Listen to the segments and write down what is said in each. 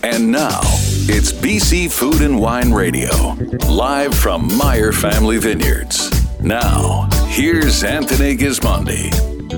And now, it's BC Food and Wine Radio, live from Meyer Family Vineyards. Now, here's Anthony Gismondi.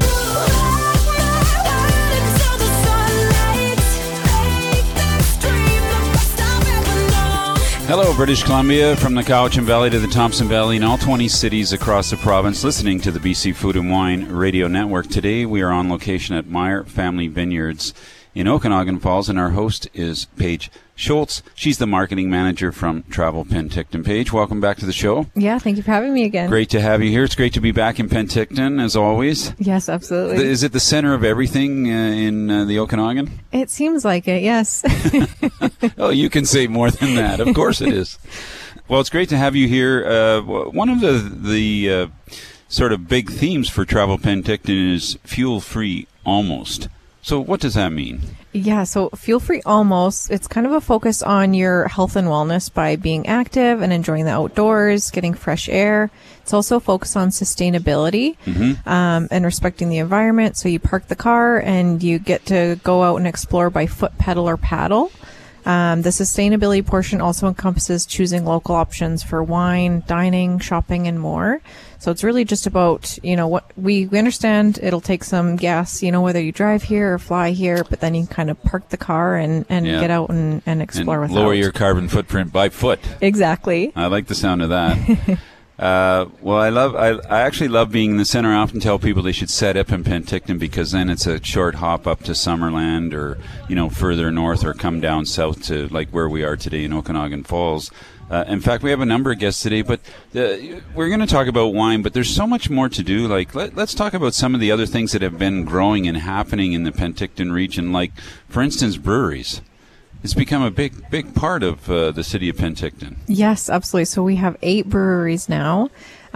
Hello, British Columbia, from the Cowichan Valley to the Thompson Valley and all 20 cities across the province, listening to the BC Food and Wine Radio Network. Today, we are on location at Meyer Family Vineyards in Okanagan Falls, and our host is Paige Schultz. She's the marketing manager from Travel Penticton. Paige, welcome back to the show. Yeah, thank you for having me again. Great to have you here. It's great to be back in Penticton, as always. Yes, absolutely. Is it the center of everything in the Okanagan? It seems like it, yes. Oh, you can say more than that. Of course it is. Well, it's great to have you here. One of the sort of big themes for Travel Penticton is fuel-free almost. So what does that mean? Yeah, so fuel-free almost, it's kind of a focus on your health and wellness by being active and enjoying the outdoors, getting fresh air. It's also focused on sustainability and respecting the environment. So you park the car and you get to go out and explore by foot, pedal, or paddle. The sustainability portion also encompasses choosing local options for wine, dining, shopping, and more. So it's really just about, what we understand it'll take some gas, whether you drive here or fly here, but then you can kind of park the car and get out and explore and without. Lower your carbon footprint by foot. Exactly. I like the sound of that. Well, I actually love being in the center. I often tell people they should set up in Penticton because then it's a short hop up to Summerland or, further north or come down south to like where we are today in Okanagan Falls. In fact, we have a number of guests today, but we're going to talk about wine, but there's so much more to do. Like, let's talk about some of the other things that have been growing and happening in the Penticton region, like, for instance, breweries. It's become a big part of the city of Penticton. Yes, absolutely. So we have 8 breweries now.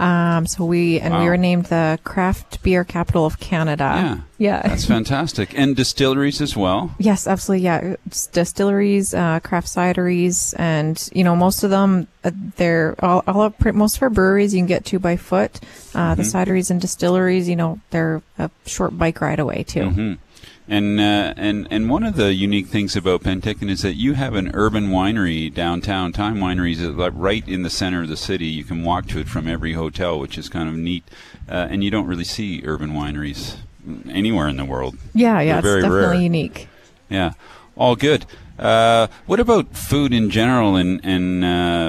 We were named the craft beer capital of Canada. Yeah. That's fantastic. And distilleries as well. Yes, absolutely. Yeah. It's distilleries, craft cideries, and, most of them, most of our breweries you can get to by foot. The cideries and distilleries, they're a short bike ride away too. Mm-hmm. And one of the unique things about Penticton is that you have an urban winery downtown. Time Winery is right in the center of the city. You can walk to it from every hotel, which is kind of neat. And you don't really see urban wineries anywhere in the world. Yeah, it's definitely rare. unique. Yeah, all good. What about food in general? And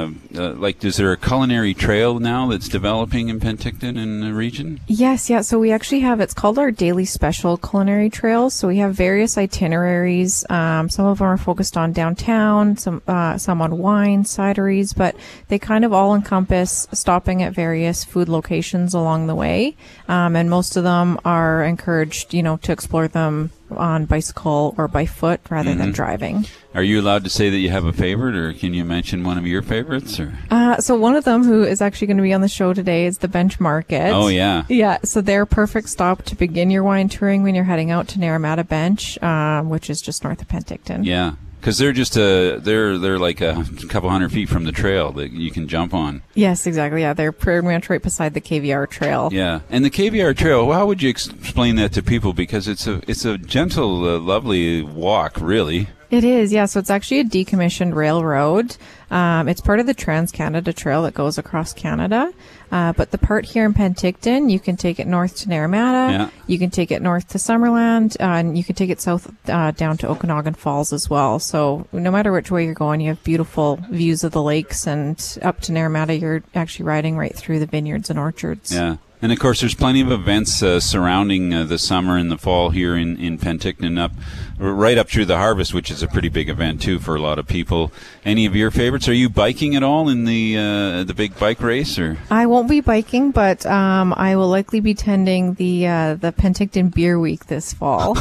is there a culinary trail now that's developing in Penticton and the region? Yes, yeah. So we actually have, it's called our Daily Special Culinary Trails. So we have various itineraries. Some of them are focused on downtown, some on wine, cideries, but they kind of all encompass stopping at various food locations along the way. And most of them are encouraged, to explore them on bicycle or by foot rather than driving. Are you allowed to say that you have a favorite, or can you mention one of your favorites? Or? So one of them who is actually going to be on the show today is the Bench Market. Oh, yeah. Yeah, so they're a perfect stop to begin your wine touring when you're heading out to Naramata Bench, which is just north of Penticton. Yeah. Because they're just they're like a couple hundred feet from the trail that you can jump on. Yes, exactly. Yeah, they're pretty much right beside the KVR Trail. Yeah, and the KVR Trail. How would you explain that to people? Because it's a gentle, lovely walk, really. It is, yeah. So it's actually a decommissioned railroad. It's part of the Trans-Canada Trail that goes across Canada. But the part here in Penticton, you can take it north to Naramata. Yeah. You can take it north to Summerland. And you can take it south down to Okanagan Falls as well. So no matter which way you're going, you have beautiful views of the lakes. And up to Naramata, you're actually riding right through the vineyards and orchards. Yeah. And, of course, there's plenty of events surrounding the summer and the fall here in Penticton, right up through the harvest, which is a pretty big event, too, for a lot of people. Any of your favorites? Are you biking at all in the big bike race? Or I won't be biking, but I will likely be attending the Penticton Beer Week this fall.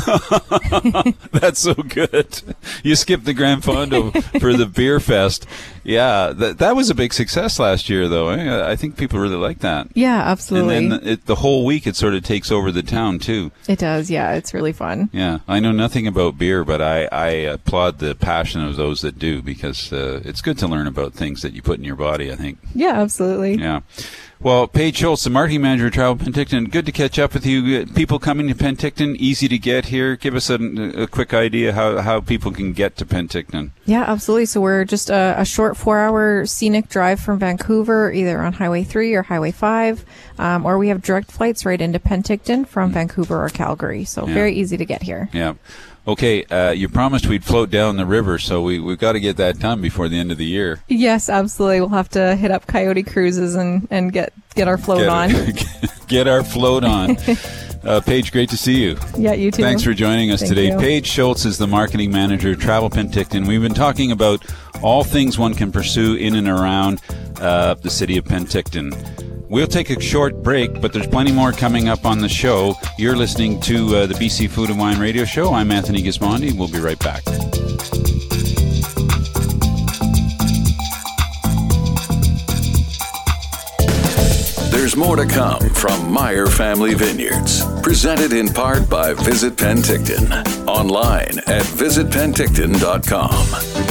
That's so good. You skipped the Grand Fondo for the Beer Fest. Yeah, that was a big success last year, though. I think people really like that. Yeah, absolutely. And then the whole week it sort of takes over the town, too. It does, yeah. It's really fun. Yeah. I know nothing about beer, but I applaud the passion of those that do, because it's good to learn about things that you put in your body, I think. Yeah, absolutely. Yeah. Well, Paige Schultz, the marketing manager of Travel Penticton, good to catch up with you. People coming to Penticton, easy to get here. Give us a quick idea how people can get to Penticton. Yeah, absolutely. So we're just a short 4-hour scenic drive from Vancouver, either on Highway 3 or Highway 5, or we have direct flights right into Penticton from Vancouver or Calgary. So very easy to get here. Yeah. Okay, you promised we'd float down the river, so we've got to get that done before the end of the year. Yes, absolutely. We'll have to hit up Coyote Cruises and get our float on. Get our float on. Paige, great to see you. Yeah, you too. Thanks for joining us today. You. Paige Schultz is the marketing manager of Travel Penticton. We've been talking about all things one can pursue in and around the city of Penticton. We'll take a short break, but there's plenty more coming up on the show. You're listening to the BC Food and Wine Radio Show. I'm Anthony Gismondi. We'll be right back. There's more to come from Meyer Family Vineyards. Presented in part by Visit Penticton. Online at visitpenticton.com.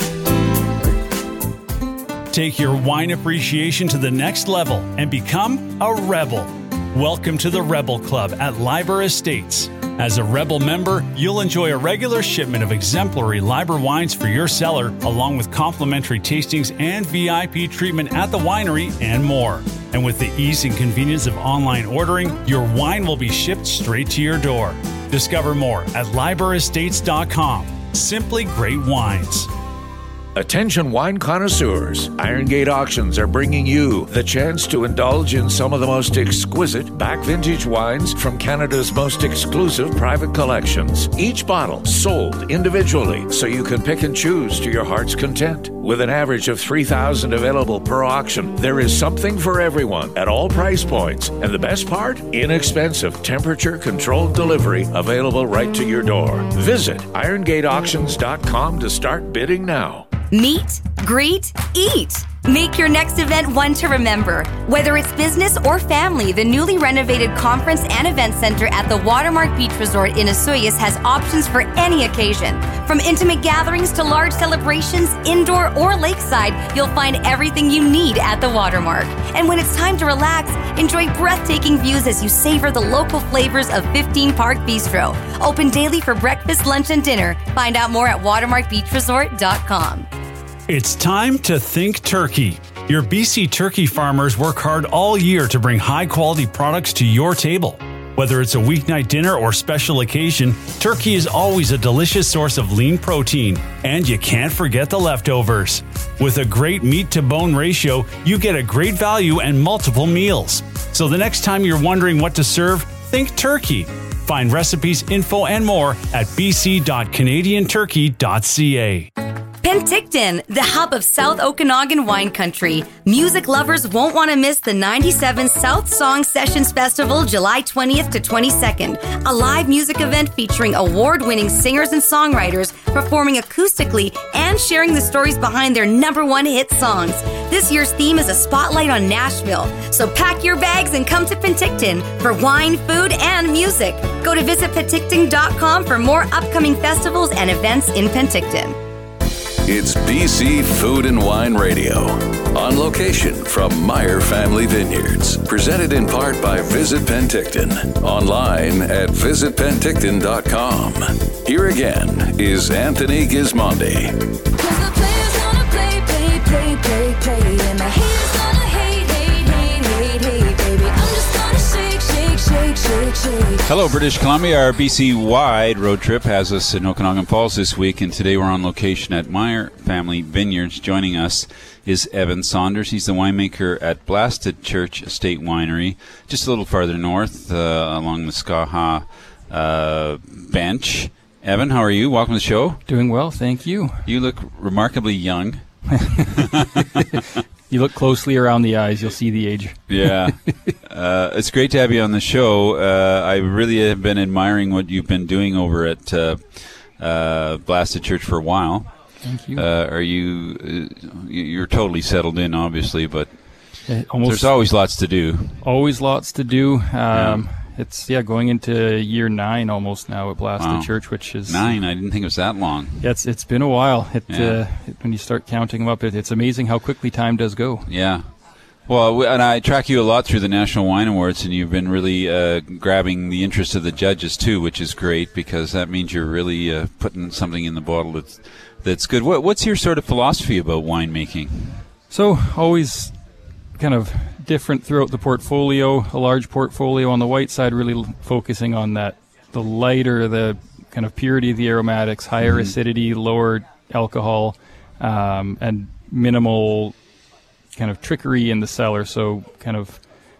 Take your wine appreciation to the next level and become a Rebel. Welcome to the Rebel Club at Liber Estates. As a Rebel member, you'll enjoy a regular shipment of exemplary Liber wines for your cellar, along with complimentary tastings and VIP treatment at the winery and more. And with the ease and convenience of online ordering, your wine will be shipped straight to your door. Discover more at liberestates.com. Simply great wines. Attention wine connoisseurs, Iron Gate Auctions are bringing you the chance to indulge in some of the most exquisite back vintage wines from Canada's most exclusive private collections. Each bottle sold individually, so you can pick and choose to your heart's content. With an average of 3,000 available per auction, there is something for everyone at all price points. And the best part? Inexpensive, temperature-controlled delivery available right to your door. Visit IronGateAuctions.com to start bidding now. Meet, greet, eat. Make your next event one to remember. Whether it's business or family, the newly renovated Conference and Event Center at the Watermark Beach Resort in Osoyoos has options for any occasion. From intimate gatherings to large celebrations, indoor or lakeside, you'll find everything you need at the Watermark. And when it's time to relax, enjoy breathtaking views as you savor the local flavors of 15 Park Bistro. Open daily for breakfast, lunch, and dinner. Find out more at watermarkbeachresort.com. It's time to think turkey. Your BC turkey farmers work hard all year to bring high-quality products to your table. Whether it's a weeknight dinner or special occasion, turkey is always a delicious source of lean protein, and you can't forget the leftovers. With a great meat-to-bone ratio, you get a great value and multiple meals. So the next time you're wondering what to serve, think turkey. Find recipes, info, and more at bc.canadianturkey.ca. Penticton, the hub of South Okanagan wine country. Music lovers won't want to miss the 97 South Song Sessions Festival, July 20th to 22nd. A live music event featuring award-winning singers and songwriters performing acoustically and sharing the stories behind their #1 hit songs. This year's theme is a spotlight on Nashville. So pack your bags and come to Penticton for wine, food, and music. Go to visitpenticton.com for more upcoming festivals and events in Penticton. It's BC Food and Wine Radio. On location from Meyer Family Vineyards. Presented in part by Visit Penticton. Online at visitpenticton.com. Here again is Anthony Gismondi. Hello, British Columbia. Our BC-wide road trip has us in Okanagan Falls this week, and today we're on location at Meyer Family Vineyards. Joining us is Evan Saunders. He's the winemaker at Blasted Church Estate Winery, just a little farther north along the Skaha bench. Evan, how are you? Welcome to the show. Doing well, thank you. You look remarkably young. You look closely around the eyes, you'll see the age. Yeah. It's great to have you on the show. I really have been admiring what you've been doing over at Blasted Church for a while. Thank you. Are you? You're totally settled in, obviously, but there's always lots to do. Always lots to do. It's going into year 9 almost now at Blasted Church, which is 9. I didn't think it was that long. Yeah, it's been a while. When you start counting them up, it's amazing how quickly time does go. Yeah. Well, and I track you a lot through the National Wine Awards, and you've been really grabbing the interest of the judges too, which is great because that means you're really putting something in the bottle that's good. What's your sort of philosophy about winemaking? So always kind of different throughout the portfolio. A large portfolio on the white side, really focusing on the lighter, the kind of purity of the aromatics, higher acidity, lower alcohol, and minimal kind of trickery in the cellar. So kind of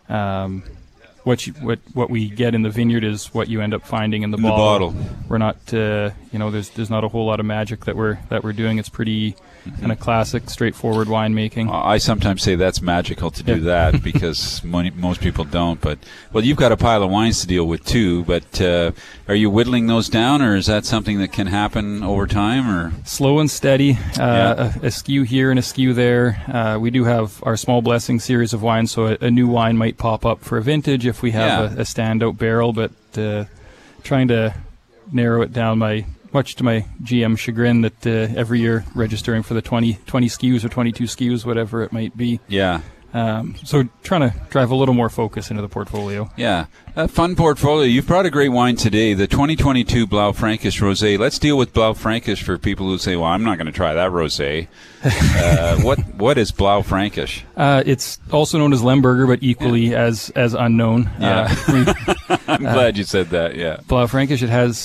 what we get in the vineyard is what you end up finding in the bottle. We're not there's not a whole lot of magic that we're doing. It's pretty kind of classic, straightforward winemaking. I sometimes say that's magical to do that because most people don't. But you've got a pile of wines to deal with too. But are you whittling those down, or is that something that can happen over time? Or slow and steady, a skew here and a skew there. We do have our Small Blessing series of wines, so a new wine might pop up for a vintage if we have a standout barrel. But trying to narrow it down much to my GM chagrin that every year registering for the 20 SKUs or 22 SKUs, whatever it might be. Yeah. So trying to drive a little more focus into the portfolio. Yeah. A fun portfolio. You've brought a great wine today, the 2022 Blaufränkisch Rosé. Let's deal with Blaufränkisch for people who say, well, I'm not going to try that rosé. What is Blaufränkisch? It's also known as Lemberger, but equally as unknown. Yeah. I'm glad you said that, yeah. Blaufränkisch, it has...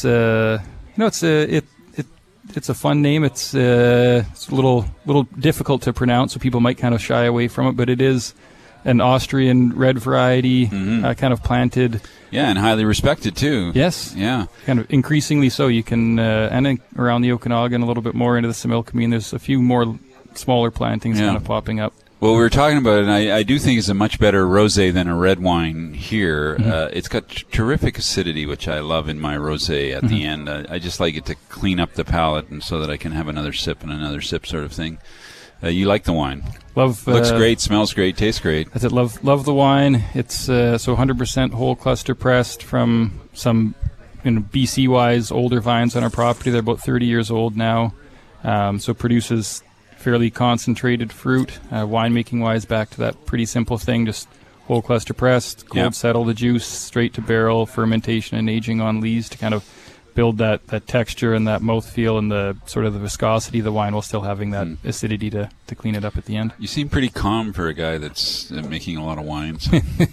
it's a fun name. It's a little difficult to pronounce, so people might kind of shy away from it. But it is an Austrian red variety, kind of planted. Yeah, and highly respected too. Yes. Yeah. Kind of increasingly so. You can and around the Okanagan, a little bit more into the Similkameen. There's a few more smaller plantings kind of popping up. Well, we were talking about it, and I do think it's a much better rosé than a red wine here. It's got terrific acidity, which I love in my rosé at the end. I just like it to clean up the palate and so that I can have another sip and another sip sort of thing. You like the wine? Looks great, smells great, tastes great. That's it. Love the wine. It's so 100% whole cluster pressed from some BC-wise older vines on our property. They're about 30 years old now, so produces fairly concentrated fruit. Winemaking wise, back to that pretty simple thing, just whole cluster pressed, cold settle the juice, straight to barrel, fermentation and aging on lees to kind of build that texture and that mouthfeel and the sort of the viscosity of the wine while still having that acidity to clean it up at the end. You seem pretty calm for a guy that's making a lot of wines.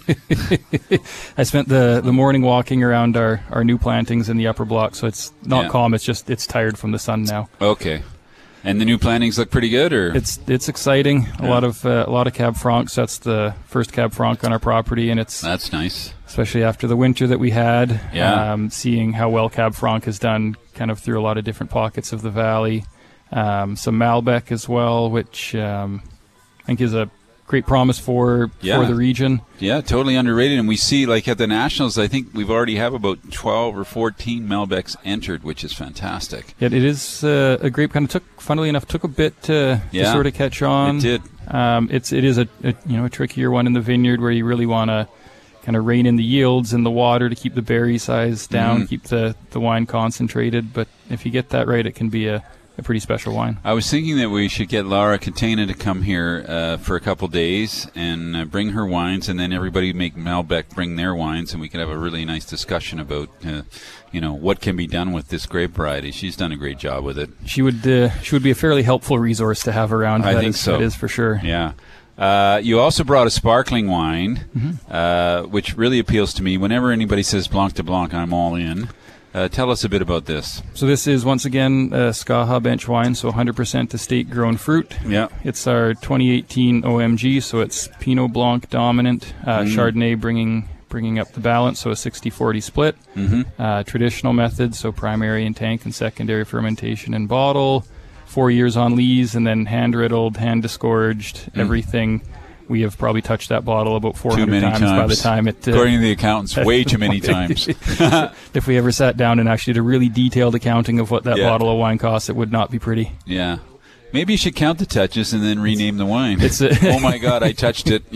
I spent the morning walking around our new plantings in the upper block, so it's not calm, it's tired from the sun now. Okay. And the new plantings look pretty good, or it's exciting. A lot of Cab Francs. That's the first Cab Franc on our property, and that's nice. Especially after the winter that we had. Yeah. Seeing how well Cab Franc has done, kind of through a lot of different pockets of the valley. Some Malbec as well, which I think is a great promise for the region. Yeah, totally underrated. And we see, like at the Nationals, I think we've already have about 12 or 14 Malbecs entered, which is fantastic. It is a great kind of funnily enough, took a bit to sort of catch on. It did. It is a trickier one in the vineyard where you really want to kind of rein in the yields and the water to keep the berry size down, keep the wine concentrated. But if you get that right, it can be a pretty special wine. I was thinking that we should get Laura Catena to come here for a couple days and bring her wines, and then everybody make Malbec bring their wines, and we could have a really nice discussion about what can be done with this grape variety. She's done a great job with it. She would be a fairly helpful resource to have around. I think so. That is for sure. Yeah. You also brought a sparkling wine, which really appeals to me. Whenever anybody says Blanc de Blanc, I'm all in. Tell us a bit about this. So this is, once again, Skaha bench wine, so 100% estate-grown fruit. Yeah. It's our 2018 OMG, so it's Pinot Blanc dominant, Chardonnay bringing up the balance, so a 60-40 split. Traditional method, so primary in tank and secondary fermentation in bottle. 4 years on lees, and then hand-riddled, hand-disgorged, everything. We have probably touched that bottle about 400 times by the time it... According to the accountants, way too many times. If we ever sat down and actually did a really detailed accounting of what that bottle of wine costs, it would not be pretty. Yeah. Maybe you should count the touches and then rename the wine. Oh my God, I touched it,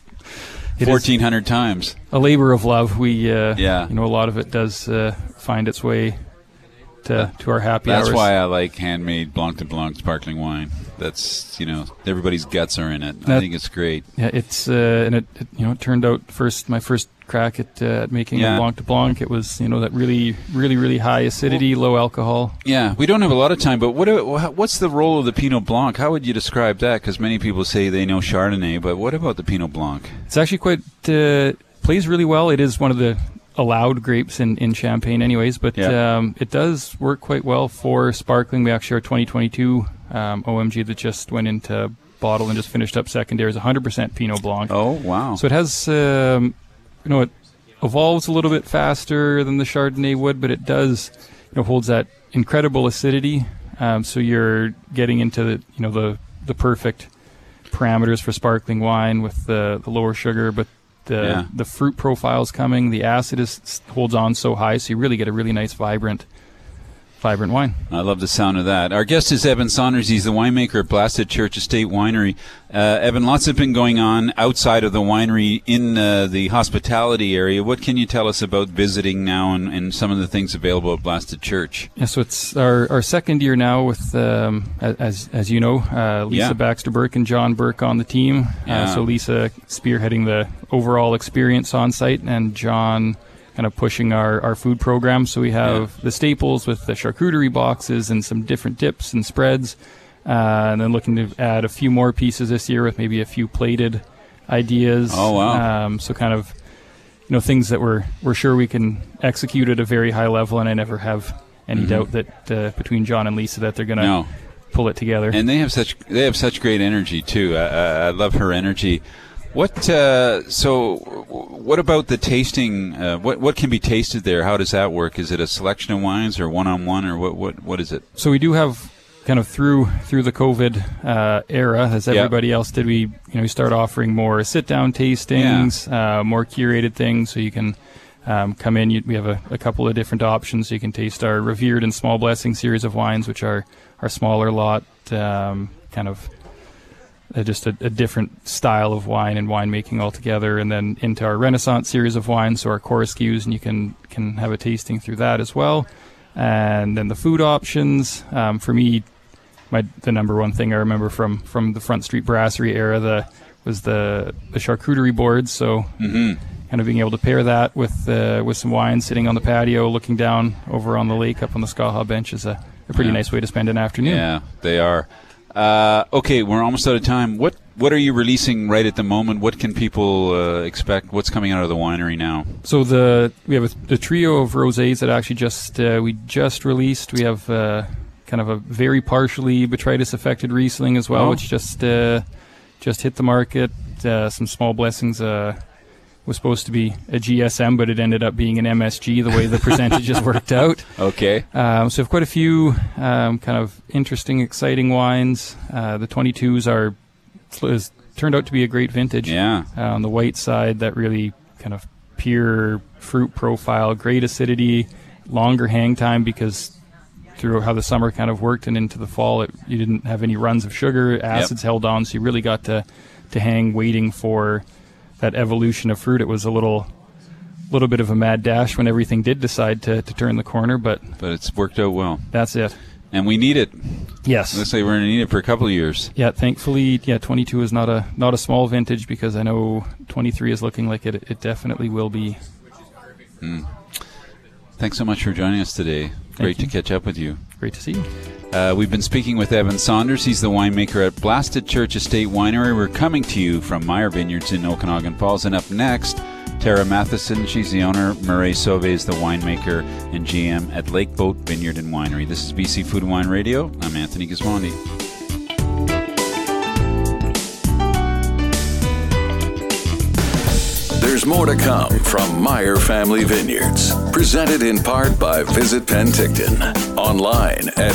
1,400 times. A labor of love. We, a lot of it does find its way to our happy That's hours. why I like handmade Blanc de Blanc sparkling wine. That's, everybody's guts are in it. I think it's great. Yeah, it's and it turned out my first crack at making a Blanc de Blanc. It was that really, really, really high acidity, low alcohol. Yeah, we don't have a lot of time, but what's the role of the Pinot Blanc? How would you describe that? Because many people say they know Chardonnay, but what about the Pinot Blanc? It's actually quite plays really well. It is one of the allowed grapes in Champagne anyways, but it does work quite well for sparkling. We actually, our 2022 OMG that just went into bottle and just finished up secondary is 100% Pinot Blanc. Oh, wow. So it has, it evolves a little bit faster than the Chardonnay would, but it does, holds that incredible acidity. So you're getting into the perfect parameters for sparkling wine with the lower sugar, but the fruit profile's coming. The acid holds on so high, so you really get a really nice, vibrant wine. I love the sound of that. Our guest is Evan Saunders. He's the winemaker at Blasted Church Estate Winery. Evan, lots have been going on outside of the winery in the hospitality area. What can you tell us about visiting now and some of the things available at Blasted Church? Yeah, so it's our second year now with, as you know, Lisa Baxter Burke and John Burke on the team. So Lisa spearheading the overall experience on site, and John kind of pushing our food program. So we have the staples with the charcuterie boxes and some different dips and spreads, and then looking to add a few more pieces this year with maybe a few plated ideas. Oh, wow. So kind of, things that we're sure we can execute at a very high level, and I never have any doubt that between John and Lisa that they're going to pull it together. And they have such great energy too. I love her energy. What about the tasting? What can be tasted there? How does that work? Is it a selection of wines or one-on-one, or what is it? So we do have kind of through the COVID era, as everybody else did. We start offering more sit-down tastings, more curated things, so you can come in. We have a couple of different options. So you can taste our Revered and Small Blessing series of wines, which are our smaller lot, kind of. Just a different style of wine and winemaking altogether, and then into our Renaissance series of wines, so our core SKUs, and you can have a tasting through that as well. And then the food options, for me, the number one thing I remember from the Front Street Brasserie era was the charcuterie boards. So kind of being able to pair that with some wine, sitting on the patio, looking down over on the lake up on the Skaha bench is a pretty nice way to spend an afternoon. Yeah, they are. Okay, we're almost out of time. What are you releasing right at the moment? What can people expect? What's coming out of the winery now? So we have a trio of rosés that actually we just released. We have kind of a very partially botrytis affected Riesling as well, which just hit the market. Some Small Blessings was supposed to be a GSM, but it ended up being an MSG, the way the percentages worked out. Okay. So we have quite a few kind of interesting, exciting wines. The 22s has turned out to be a great vintage. Yeah. On the white side, that really kind of pure fruit profile, great acidity, longer hang time, because through how the summer kind of worked and into the fall, you didn't have any runs of sugar, acids held on, so you really got to hang waiting for that evolution of fruit. It was a little bit of a mad dash when everything did decide to turn the corner, but it's worked out well. That's it. And we need it. Yes. Let's say we're going to need it for a couple of years. Yeah, thankfully, 22 is not a small vintage, because I know 23 is looking like it definitely will be. Thanks so much for joining us today. Great to catch up with you. Great to see you. We've been speaking with Evan Saunders. He's the winemaker at Blasted Church Estate Winery. We're coming to you from Meyer Vineyards in Okanagan Falls. And up next, Tara Matheson. She's the owner. Murray Sauvé is the winemaker and GM at Lakeboat Vineyard and Winery. This is BC Food and Wine Radio. I'm Anthony Gismondi. There's more to come from Meyer Family Vineyards. Presented in part by Visit Penticton. Online at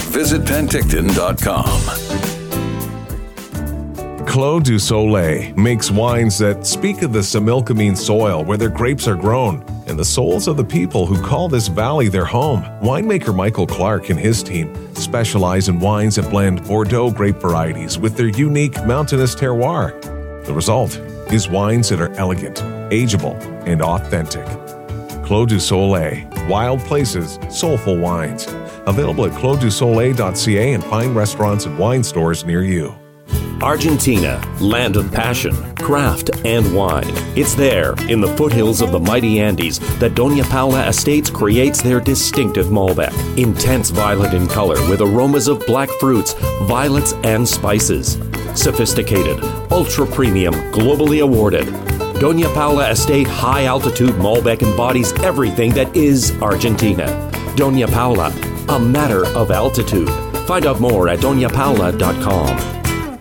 visitpenticton.com. Clos du Soleil makes wines that speak of the Similkameen soil where their grapes are grown and the souls of the people who call this valley their home. Winemaker Michael Clark and his team specialize in wines that blend Bordeaux grape varieties with their unique mountainous terroir. The result is wines that are elegant, ageable, and authentic. Clos du Soleil, wild places, soulful wines. Available at closdusoleil.ca and fine restaurants and wine stores near you. Argentina, land of passion, craft, and wine. It's there, in the foothills of the mighty Andes, that Doña Paula Estates creates their distinctive Malbec. Intense violet in color with aromas of black fruits, violets, and spices. Sophisticated, ultra-premium, globally awarded. Doña Paula Estate high-altitude Malbec embodies everything that is Argentina. Doña Paula, a matter of altitude. Find out more at doñapaula.com.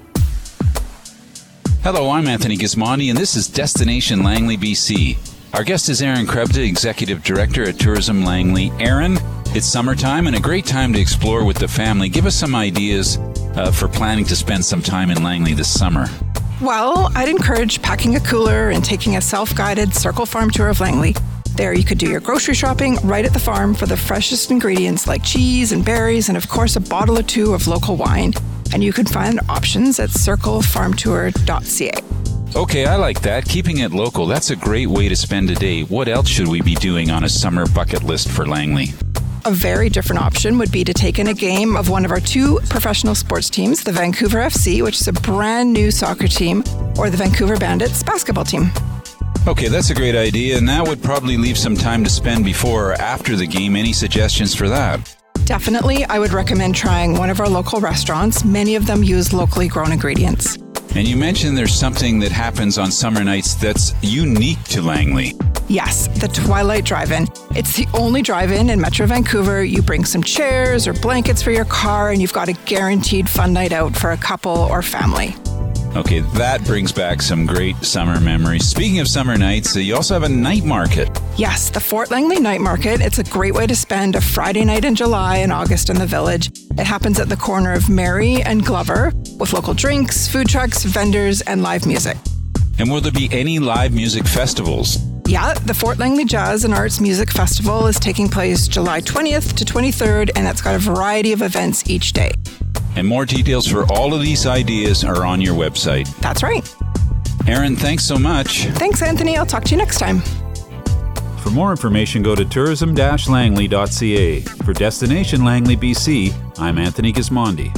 Hello, I'm Anthony Gismondi, and this is Destination Langley, BC. Our guest is Aaron Krebda, Executive Director at Tourism Langley. Aaron, it's summertime and a great time to explore with the family. Give us some ideas for planning to spend some time in Langley this summer. Well, I'd encourage packing a cooler and taking a self-guided Circle Farm tour of Langley. There you could do your grocery shopping right at the farm for the freshest ingredients like cheese and berries and, of course, a bottle or two of local wine. And you can find options at circlefarmtour.ca. Okay, I like that. Keeping it local, that's a great way to spend a day. What else should we be doing on a summer bucket list for Langley? A very different option would be to take in a game of one of our two professional sports teams, the Vancouver FC, which is a brand new soccer team, or the Vancouver Bandits basketball team. Okay, that's a great idea, and that would probably leave some time to spend before or after the game. Any suggestions for that? Definitely, I would recommend trying one of our local restaurants. Many of them use locally grown ingredients. And you mentioned there's something that happens on summer nights that's unique to Langley. Yes, the Twilight Drive-In. It's the only drive-in in Metro Vancouver. You bring some chairs or blankets for your car, and you've got a guaranteed fun night out for a couple or family. Okay, that brings back some great summer memories. Speaking of summer nights, you also have a night market. Yes, the Fort Langley Night Market. It's a great way to spend a Friday night in July and August in the village. It happens at the corner of Mary and Glover with local drinks, food trucks, vendors, and live music. And will there be any live music festivals? Yeah, the Fort Langley Jazz and Arts Music Festival is taking place July 20th to 23rd, and it's got a variety of events each day. And more details for all of these ideas are on your website. That's right. Aaron, thanks so much. Thanks, Anthony. I'll talk to you next time. For more information, go to tourism-langley.ca. For Destination Langley, BC, I'm Anthony Gismondi.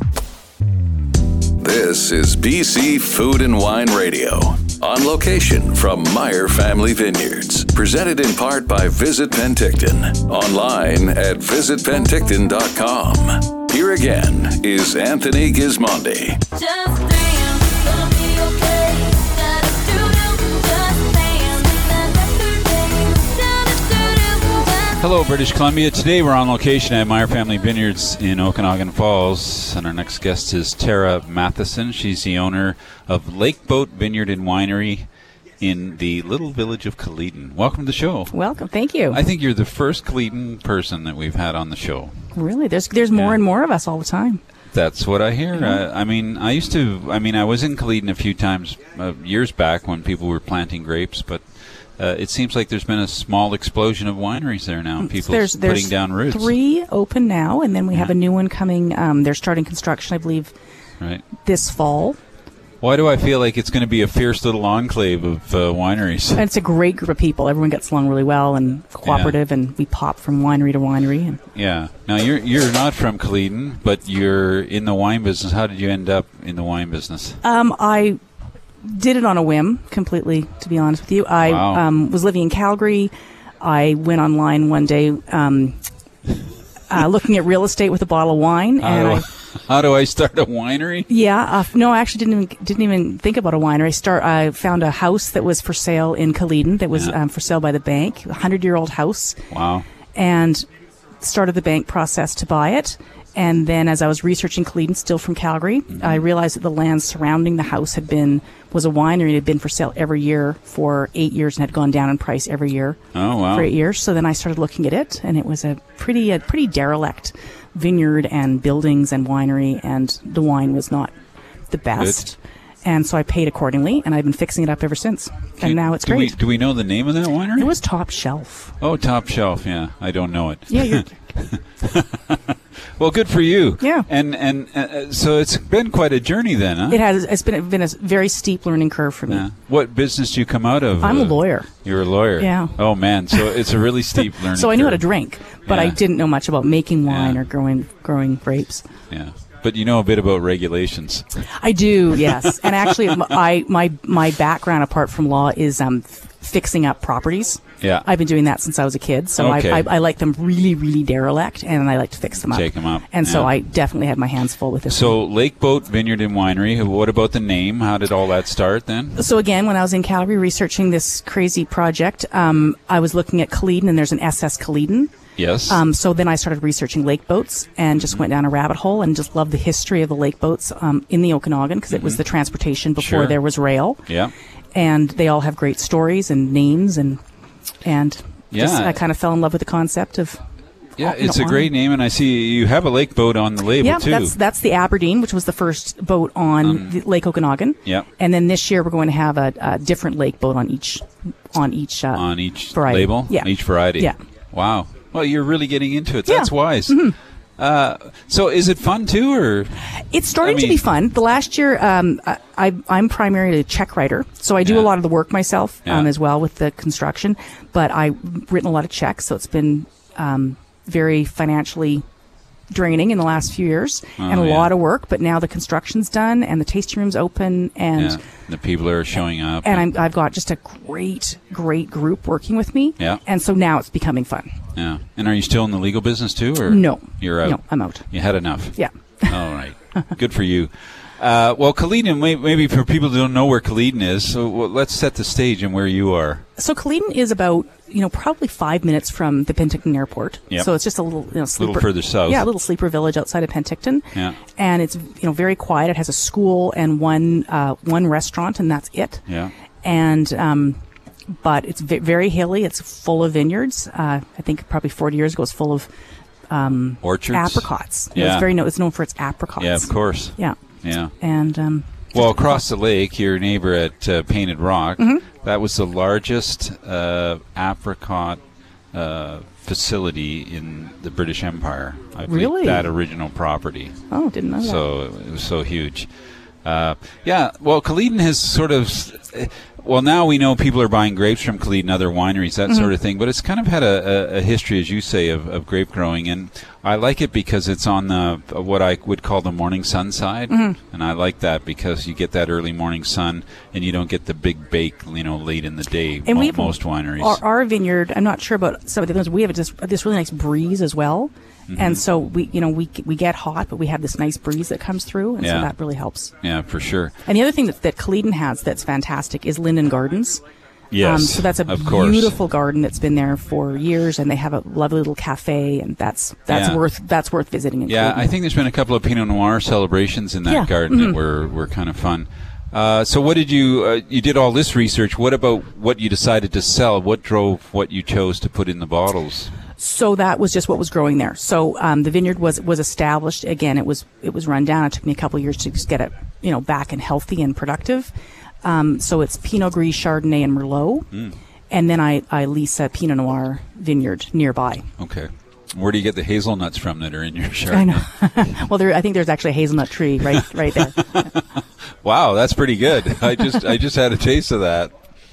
This is BC Food and Wine Radio. On location from Meyer Family Vineyards. Presented in part by Visit Penticton. Online at visitpenticton.com. Here again is Anthony Gismondi. Hello, British Columbia. Today we're on location at Meyer Family Vineyards in Okanagan Falls, and our next guest is Tara Matheson. She's the owner of Lakeboat Vineyard and Winery in the little village of Caledon. Welcome to the show. Welcome. Thank you. I think you're the first Caledon person that we've had on the show. Really? There's more and more of us all the time. That's what I hear. I was in Caledon a few times years back when people were planting grapes, but it seems like there's been a small explosion of wineries there now. People putting down roots. 3 open now, and then we have a new one coming. They're starting construction, I believe, this fall. Why do I feel like it's going to be a fierce little enclave of wineries? And it's a great group of people. Everyone gets along really well and cooperative, and we pop from winery to winery. And Now, you're not from Caledon, but you're in the wine business. How did you end up in the wine business? I did it on a whim, completely, to be honest with you. I was living in Calgary. I went online one day looking at real estate with a bottle of wine. How do I start a winery? Yeah, no, I actually didn't even think about a winery. I found a house that was for sale in Caledon that was for sale by the bank, a 100-year-old house. Wow. And started the bank process to buy it. And then as I was researching Caledon, still from Calgary, I realized that the land surrounding the house was a winery. It had been for sale every year for 8 years and had gone down in price every year for 8 years. So then I started looking at it, and it was a pretty derelict vineyard and buildings and winery, and the wine was not the best. Good. And so I paid accordingly, and I've been fixing it up ever since. And now it's great. Do we know the name of that winery? It was Top Shelf. Oh, Top Shelf, yeah. I don't know it. Yeah, Well, good for you. Yeah. And so it's been quite a journey then, huh? It has. It's been a very steep learning curve for me. Yeah. What business do you come out of? I'm a lawyer. You're a lawyer. Yeah. Oh man, so it's a really steep learning. So I knew how to curve. drink, but I didn't know much about making wine or growing grapes. Yeah. But you know a bit about regulations. I do, yes. And actually, my background apart from law is fixing up properties. Yeah. I've been doing that since I was a kid. So Okay. I like them really, really derelict, and I like to fix them up. Take them up. And so Yeah. I definitely had my hands full with this. So Lakeboat Vineyard and Winery. What about the name? How did all that start then? So again, when I was in Calgary researching this crazy project, I was looking at Caledon, and there's an SS Caledon. Yes. So then I started researching lake boats and just went down a rabbit hole and just loved the history of the lake boats in the Okanagan, because it was the transportation before Sure. there was rail. Yeah. And they all have great stories and names and just, Yeah. I kind of fell in love with the concept of. Yeah, it's a great name, and I see you have a lake boat on the label Yeah, too. that's the Aberdeen, which was the first boat on the Lake Okanagan. Yeah. And then this year we're going to have a different lake boat on each variety. label. Yeah. Each variety. Yeah. Wow. Well, you're really getting into it. Yeah. That's wise. Mm-hmm. So is it fun too, or? It's starting to be fun. The last year, I'm primarily a check writer, so I do Yeah. a lot of the work myself Yeah. as well with the construction. But I've written a lot of checks, so it's been very financially draining in the last few years, and a lot of work. But now the construction's done, and the tasting room's open, and Yeah. The people are showing up. and I've got just a great group working with me. Yeah. And so now it's becoming fun. Yeah. And are you still in the legal business too, or? No. You're out. No, I'm out. You had enough. Yeah. All right. Good for you. Well, Caledon, maybe for people who don't know where Caledon is, so let's set the stage and where you are. So Caledon is about, probably 5 minutes from the Penticton Airport. Yep. So it's just a little, sleeper. Little further south. Yeah, a little sleeper village outside of Penticton. Yeah. And it's, very quiet. It has a school and one restaurant, and that's it. Yeah. And, but it's very hilly. It's full of vineyards. I think probably 40 years ago it was full of Orchards? apricots. Yeah. It's known for its apricots. Yeah, of course. Yeah. Yeah. And Well, across the lake, your neighbor at Painted Rock, Mm-hmm. that was the largest apricot facility in the British Empire. I believe Really? that original property. oh, didn't know that. So it was so huge. Yeah, well, Caledon has sort of... Well, now we know people are buying grapes from Caledon, other wineries, that sort of thing. But it's kind of had a history, as you say, of grape growing. And I like it because it's on the what I would call the morning sun side. And I like that because you get that early morning sun and you don't get the big bake, late in the day, And we have most wineries. Our vineyard, I'm not sure about some of the others. We have this really nice breeze as well, and so we get hot, but we have this nice breeze that comes through, and so Yeah. that really helps. Yeah, for sure. And the other thing that Caledon has that's fantastic is Linden Gardens. Yes, so that's a of course. beautiful garden that's been there for years, and they have a lovely little cafe, and that's Yeah. worth visiting. In Yeah, Caledon. I think there's been a couple of Pinot Noir celebrations in that Yeah. garden that were kind of fun. So what did you did all this research. What about what you decided to sell? What drove what you chose to put in the bottles? So that was just what was growing there. So the vineyard was established. Again, it was run down. It took me a couple of years to just get it, back and healthy and productive. So it's Pinot Gris, Chardonnay, and Merlot. And then I lease a Pinot Noir vineyard nearby. Okay. Where do you get the hazelnuts from that are in your Chardonnay? I know. Well, I think there's actually a hazelnut tree right there. Wow, that's pretty good. I just had a taste of that.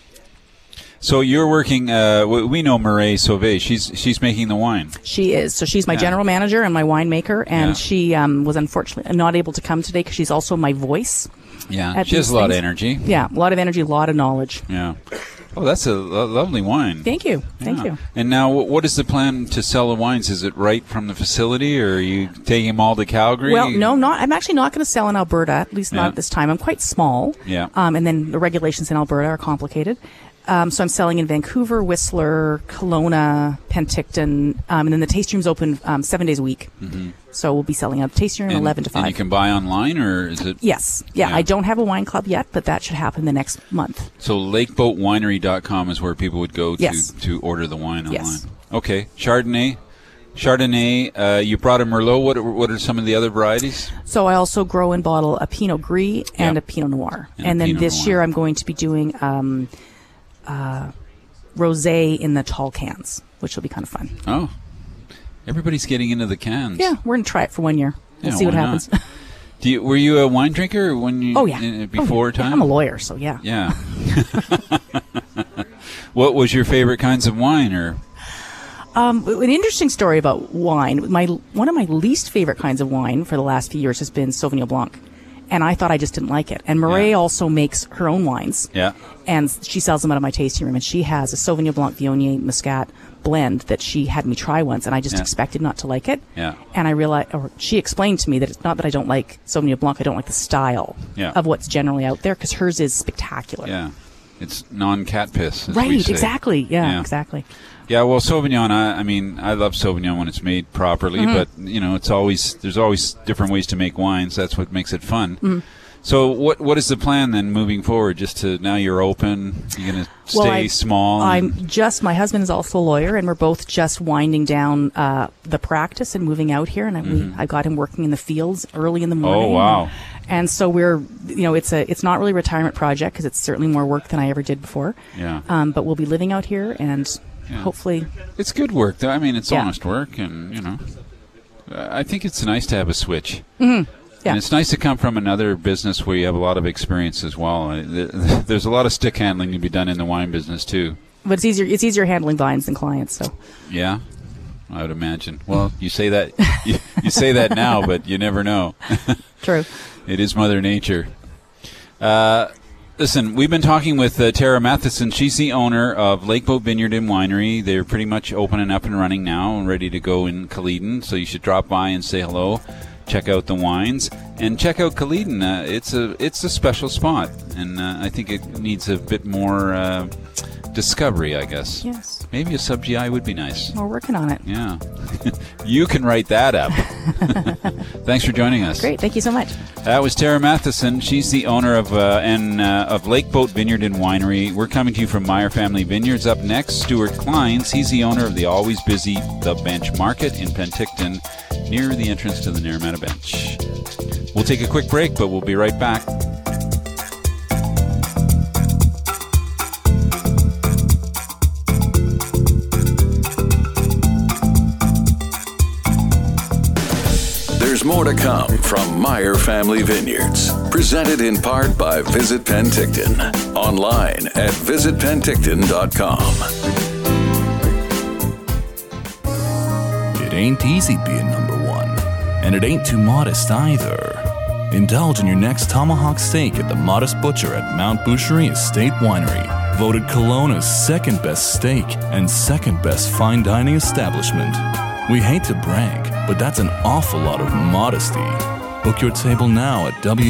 So you're working. We know Mireille Sauvé. She's making the wine. She is. So she's my general manager and my winemaker, and she was unfortunately not able to come today because she's also my voice. Yeah, she has a lot of energy. Yeah, a lot of energy, a lot of knowledge. Yeah. Oh, that's a lovely wine. Thank you. Thank you. And now, what is the plan to sell the wines? Is it right from the facility, or are you taking them all to Calgary? Well, no, not. I'm actually not going to sell in Alberta, at least not Yeah. at this time. I'm quite small. Yeah. And then the regulations in Alberta are complicated. So I'm selling in Vancouver, Whistler, Kelowna, Penticton, and then the tasting room's open 7 days a week. Mm-hmm. So we'll be selling out the tasting room 11 to 5. And you can buy online, or is it? Yes. Yeah, I don't have a wine club yet, but that should happen the next month. So lakeboatwinery.com is where people would go Yes. to order the wine online. Yes. Okay. Chardonnay, you brought a Merlot. What are some of the other varieties? So I also grow and bottle a Pinot Gris and Yep. a Pinot Noir. And a And then Pinot this Noir. year I'm going to be doing rosé in the tall cans, which will be kind of fun. Oh. Everybody's getting into the cans. Yeah, we're going to try it for 1 year. We'll see what happens. Were you a wine drinker when you? Oh yeah. Before time. Yeah, I'm a lawyer, so yeah. Yeah. What was your favorite kinds of wine, or? An interesting story about wine. One of my least favorite kinds of wine for the last few years has been Sauvignon Blanc. And I thought I just didn't like it. And Murray also makes her own wines. Yeah. And she sells them out of my tasting room. And she has a Sauvignon Blanc Viognier Muscat blend that she had me try once. And I just expected not to like it. Yeah. And I realized, or she explained to me that it's not that I don't like Sauvignon Blanc. I don't like the style of what's generally out there, because hers is spectacular. Yeah. It's non-cat piss. Right, exactly. Yeah, exactly. Yeah, well, Sauvignon, I mean, I love Sauvignon when it's made properly, but, you know, there's always different ways to make wines. That's what makes it fun. Mm-hmm. So what is the plan then moving forward? Just to, now you're open, you're going to stay small? My husband is also a lawyer, and we're both just winding down the practice and moving out here. And I got him working in the fields early in the morning. Oh, wow. And so we're, you know, it's not really a retirement project, because it's certainly more work than I ever did before. Yeah. But we'll be living out here, and hopefully. It's good work, though. I mean, it's honest work, and, you know, I think it's nice to have a switch. Mm-hmm. Yeah. And it's nice to come from another business where you have a lot of experience as well. There's a lot of stick handling to be done in the wine business, too. But it's easier handling vines than clients, so. Yeah, I would imagine. Well, you say that you say that now, but you never know. True. It is Mother Nature. Listen, we've been talking with Tara Matheson. She's the owner of Lakeboat Vineyard and Winery. They're pretty much open and up and running now and ready to go in Caledon, so you should drop by and say hello, check out the wines, and check out Caledon. It's a special spot, and I think it needs a bit more discovery, I guess. Yes. Maybe a sub-GI would be nice. We're working on it. Yeah. You can write that up. Thanks for joining us. Great. Thank you so much. That was Tara Matheson. She's the owner of Lakeboat Vineyard and Winery. We're coming to you from Meyer Family Vineyards. Up next, Stuart Kleins. He's the owner of the always busy The Bench Market in Penticton, near the entrance to the Naramata Bench. We'll take a quick break, but we'll be right back. There's more to come from Meyer Family Vineyards. Presented in part by Visit Penticton. Online at visitpenticton.com. It ain't easy being number one, and it ain't too modest either. Indulge in your next tomahawk steak at the Modest Butcher at Mount Boucherie Estate Winery. Voted Kelowna's second best steak and second best fine dining establishment. We hate to brag, but that's an awful lot of modesty. Book your table now at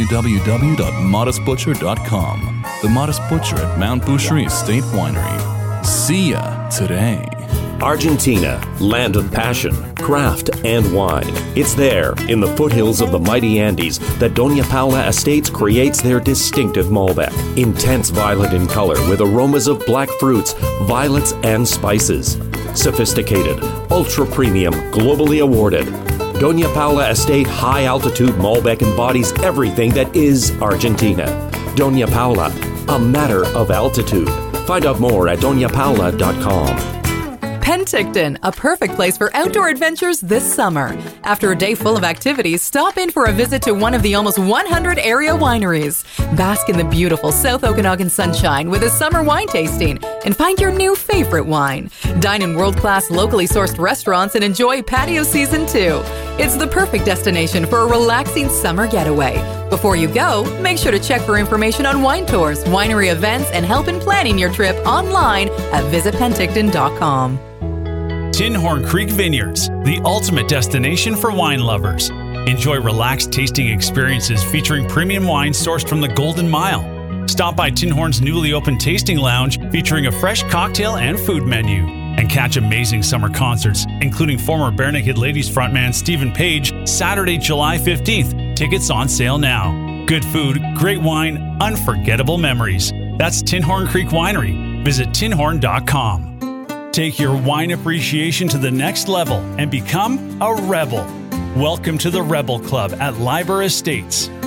www.modestbutcher.com. The Modest Butcher at Mount Boucherie Estate Winery. See ya today. Argentina, land of passion, craft, and wine. It's there, in the foothills of the mighty Andes, that Doña Paula Estates creates their distinctive Malbec. Intense violet in color with aromas of black fruits, violets, and spices. Sophisticated, ultra-premium, globally awarded. Doña Paula Estate high-altitude Malbec embodies everything that is Argentina. Doña Paula, a matter of altitude. Find out more at doñapaula.com. Penticton, a perfect place for outdoor adventures this summer. After a day full of activities, stop in for a visit to one of the almost 100 area wineries. Bask in the beautiful South Okanagan sunshine with a summer wine tasting and find your new favorite wine. Dine in world-class locally sourced restaurants and enjoy patio season too. It's the perfect destination for a relaxing summer getaway. Before you go, make sure to check for information on wine tours, winery events, and help in planning your trip online at visitpenticton.com. Tinhorn Creek Vineyards, the ultimate destination for wine lovers. Enjoy relaxed tasting experiences featuring premium wine sourced from the Golden Mile. Stop by Tinhorn's newly opened tasting lounge featuring a fresh cocktail and food menu. And catch amazing summer concerts, including former Bare Naked Ladies frontman Stephen Page, Saturday, July 15th. Tickets on sale now. Good food, great wine, unforgettable memories. That's Tinhorn Creek Winery. Visit tinhorn.com. Take your wine appreciation to the next level and become a rebel. Welcome to the Rebel Club at Liber Estates.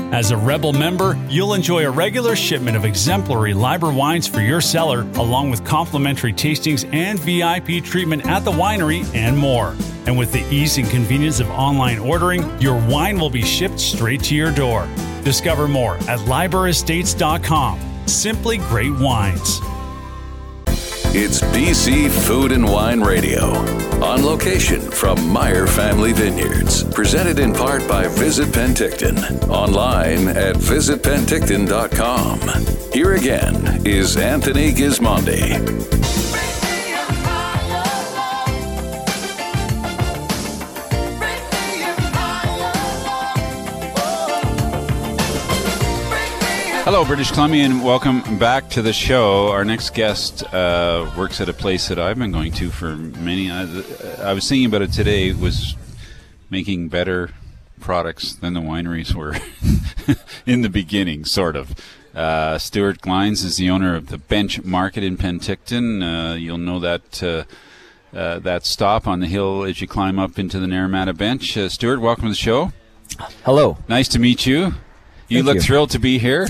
As a Rebel member, you'll enjoy a regular shipment of exemplary Liber wines for your cellar, along with complimentary tastings and VIP treatment at the winery and more. And with the ease and convenience of online ordering, your wine will be shipped straight to your door. Discover more at LiberEstates.com. Simply great wines. It's BC Food and Wine Radio. On location from Meyer Family Vineyards. Presented in part by Visit Penticton. Online at visitpenticton.com. Here again is Anthony Gismondi. Hello, British Columbia, and welcome back to the show. Our next guest works at a place that I've been going to for many. I was thinking about it today. Was making better products than the wineries were in the beginning, sort of. Stuart Glines is the owner of the Bench Market in Penticton. You'll know that stop on the hill as you climb up into the Naramata Bench. Stuart, welcome to the show. Hello. Nice to meet you. You look thrilled to be here.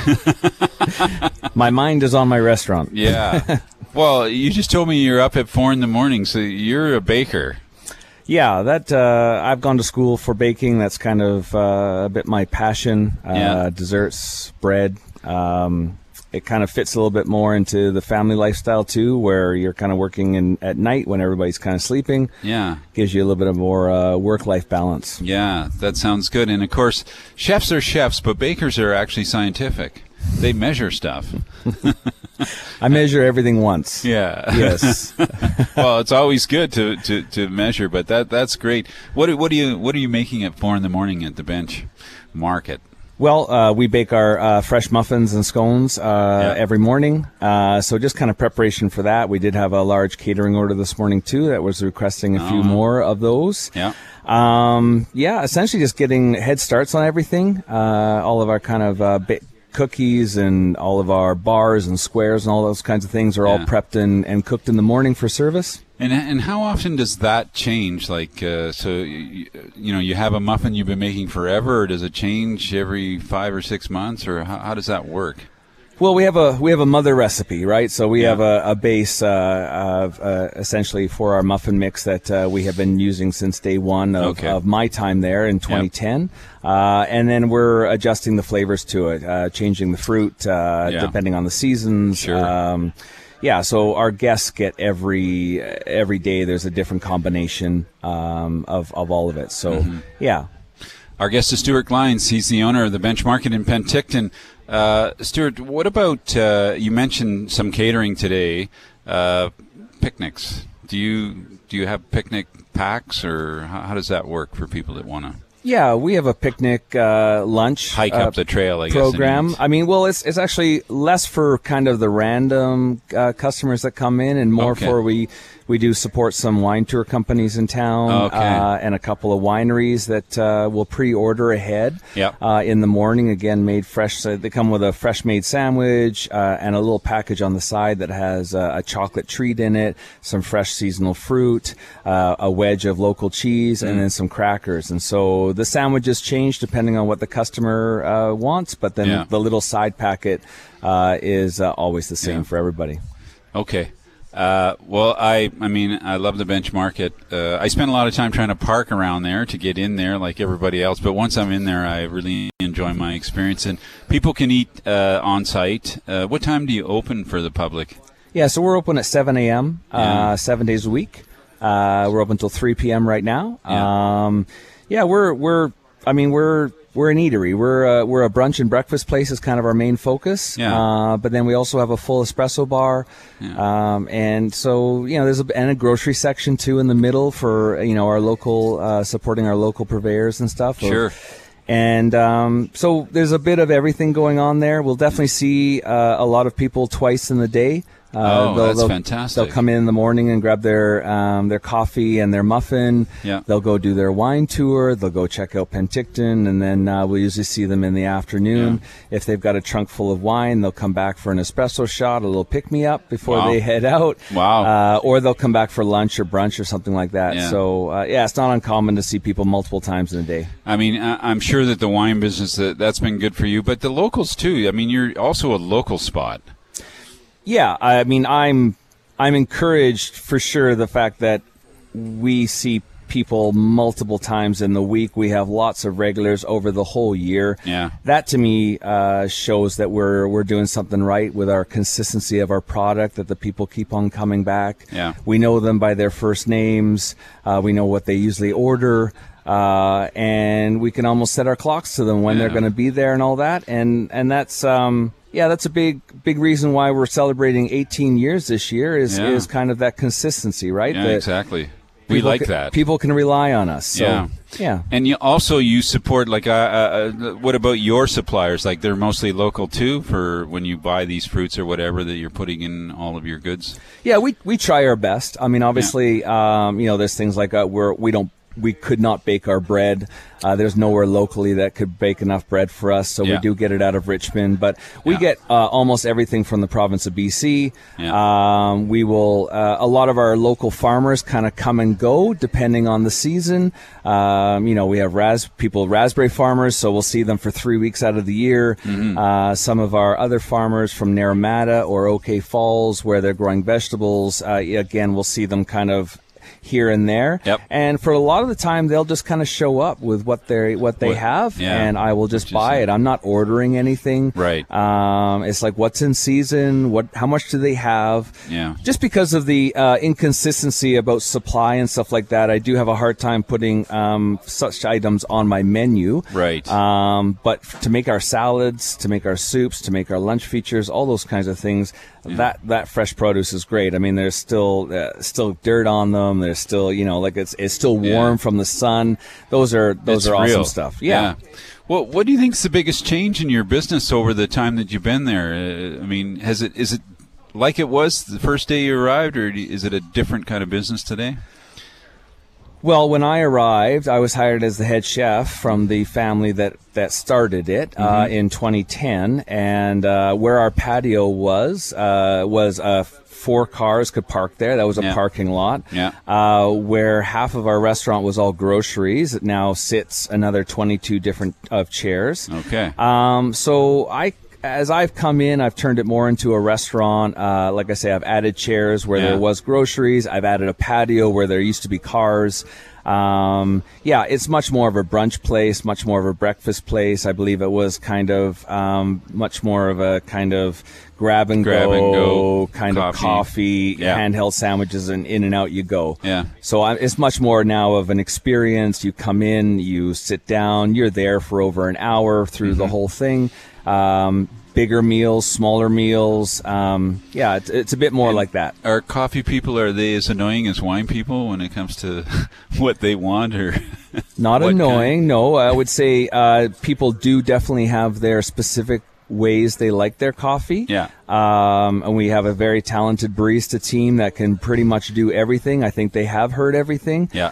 My mind is on my restaurant. Yeah. Well, you just told me you're up at 4 a.m, so you're a baker. Yeah, that I've gone to school for baking. That's kind of a bit my passion. Desserts, bread. It kind of fits a little bit more into the family lifestyle too, where you're kind of working at night when everybody's kind of sleeping. Yeah. Gives you a little bit of more work-life balance. Yeah, that sounds good. And of course, chefs are chefs, but bakers are actually scientific. They measure stuff. I measure everything once. Yeah. Yes. Well, it's always good to measure, but that's great. What are you making at 4 a.m. at the Bench Market? Well, we bake our fresh muffins and scones every morning. So just kind of preparation for that. We did have a large catering order this morning, too, that was requesting a few more of those. Yeah. Essentially just getting head starts on everything. All of our kind of cookies and all of our bars and squares and all those kinds of things are all prepped and cooked in the morning for service. And how often does that change? Like, so you have a muffin you've been making forever, or does it change every 5 or 6 months, or how does that work? Well, we have a mother recipe, right? So we have a base essentially for our muffin mix that we have been using since day one of my time there in 2010. And then we're adjusting the flavors to it, changing the fruit depending on the seasons. Sure. So our guests get every day there's a different combination of all of it. So, Our guest is Stuart Glines. He's the owner of the Bench Market in Penticton. Stuart, what about, you mentioned some catering today, picnics. Do you have picnic packs, or how does that work for people that want to? Yeah, we have a picnic lunch hike up the trail, I guess. Program. I mean, well, it's actually less for kind of the random customers that come in, and more for we do support some wine tour companies in town and a couple of wineries that will pre-order ahead in the morning. Again, made fresh. So they come with a fresh made sandwich and a little package on the side that has a chocolate treat in it, some fresh seasonal fruit, a wedge of local cheese, and then some crackers. And so the sandwiches change depending on what the customer wants, but then the little side packet is always the same for everybody. Okay. Well, I mean, I love the Bench Market. I spend a lot of time trying to park around there to get in there like everybody else, but once I'm in there, I really enjoy my experience. And people can eat on site. What time do you open for the public? Yeah, so we're open at 7 a.m. 7 days a week. We're open until 3 p.m. right now. We're an eatery. We're a brunch and breakfast place is kind of our main focus. But then we also have a full espresso bar. And so, there's a grocery section too in the middle for, our local, supporting our local purveyors and stuff. Sure. And so there's a bit of everything going on there. We'll definitely see a lot of people twice in the day. That's fantastic. They'll come in the morning and grab their coffee and their muffin. Yeah. They'll go do their wine tour. They'll go check out Penticton, and then we'll usually see them in the afternoon. Yeah. If they've got a trunk full of wine, they'll come back for an espresso shot, a little pick-me-up before they head out. Wow. Or they'll come back for lunch or brunch or something like that. Yeah. So, it's not uncommon to see people multiple times in a day. I mean, I'm sure that the wine business, that's been good for you, but the locals too. I mean, you're also a local spot. Yeah, I mean, I'm encouraged for sure the fact that we see people multiple times in the week. We have lots of regulars over the whole year. Yeah. That to me shows that we're doing something right with our consistency of our product, that the people keep on coming back. Yeah. We know them by their first names. We know what they usually order. And we can almost set our clocks to them when they're going to be there and all that. And that's, that's a big reason why we're celebrating 18 years this year is kind of that consistency, right? Yeah, exactly. We like that. People can rely on us. So, yeah. And you support, like, what about your suppliers? Like, they're mostly local too, for when you buy these fruits or whatever that you're putting in all of your goods? Yeah, we try our best. I mean, obviously, there's things like we could not bake our bread. There's nowhere locally that could bake enough bread for us, so we do get it out of Richmond. But we get almost everything from the province of BC. Yeah. We will. A lot of our local farmers kind of come and go depending on the season. We have raspberry farmers, so we'll see them for 3 weeks out of the year. Mm-hmm. Some of our other farmers from Naramata or OK Falls, where they're growing vegetables, again, we'll see them kind of here and there. Yep. And for a lot of the time, they'll just kind of show up with what they have, and I will just buy it. I'm not ordering anything. Right. It's like, what's in season? How much do they have? Yeah. Just because of the inconsistency about supply and stuff like that, I do have a hard time putting such items on my menu. Right. But to make our salads, to make our soups, to make our lunch features, all those kinds of things, that fresh produce is great. I mean, there's still dirt on them. There's still, it's still warm from the sun. Those are awesome real stuff. Yeah. Well, what do you think is the biggest change in your business over the time that you've been there? I mean, is it like it was the first day you arrived, or is it a different kind of business today? Well, when I arrived, I was hired as the head chef from the family that started it in 2010, and where our patio was 4 cars could park there. That was a parking lot. Yeah. Where half of our restaurant was all groceries. It now sits another 22 different chairs. Okay. So as I've come in, I've turned it more into a restaurant. Like I say, I've added chairs where there was groceries. I've added a patio where there used to be cars. It's much more of a brunch place, much more of a breakfast place. I believe it was kind of much more of a kind of grab and go kind of coffee, handheld sandwiches, and in and out you go. Yeah. So it's much more now of an experience. You come in, you sit down, you're there for over an hour through the whole thing. Bigger meals, smaller meals. It's a bit more like that. Are coffee people, are they as annoying as wine people when it comes to what they want, or not annoying? No, I would say people do definitely have their specific ways they like their coffee. Yeah. And we have a very talented barista team that can pretty much do everything. I think they have heard everything. Yeah.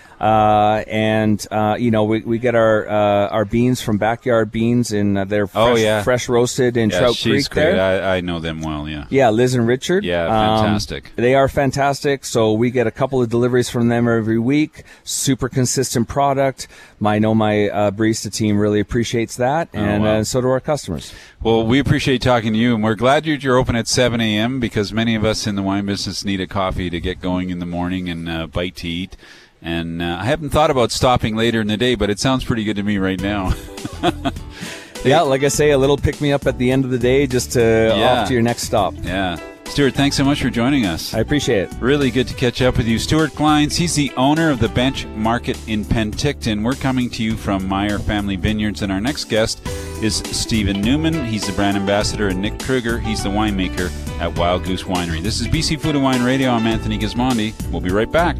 We get our beans from Backyard Beans, and they're fresh roasted in Trout Creek. Great. There. I know them well. Yeah. Yeah, Liz and Richard. Yeah, fantastic. They are fantastic. So we get a couple of deliveries from them every week. Super consistent product. I know my barista team really appreciates that, and so do our customers. Well, we appreciate talking to you, and we're glad you're open at 7 a.m. because many of us in the wine business need a coffee to get going in the morning and a bite to eat. And I haven't thought about stopping later in the day, but it sounds pretty good to me right now. Yeah, like I say, a little pick-me-up at the end of the day just to off to your next stop. Yeah. Stuart, thanks so much for joining us. I appreciate it. Really good to catch up with you. Stuart Kleins, he's the owner of the Bench Market in Penticton. We're coming to you from Meyer Family Vineyards, and our next guest is Stephen Newman. He's the brand ambassador, and Nick Kruger, he's the winemaker at Wild Goose Winery. This is BC Food and Wine Radio. I'm Anthony Gismondi. We'll be right back.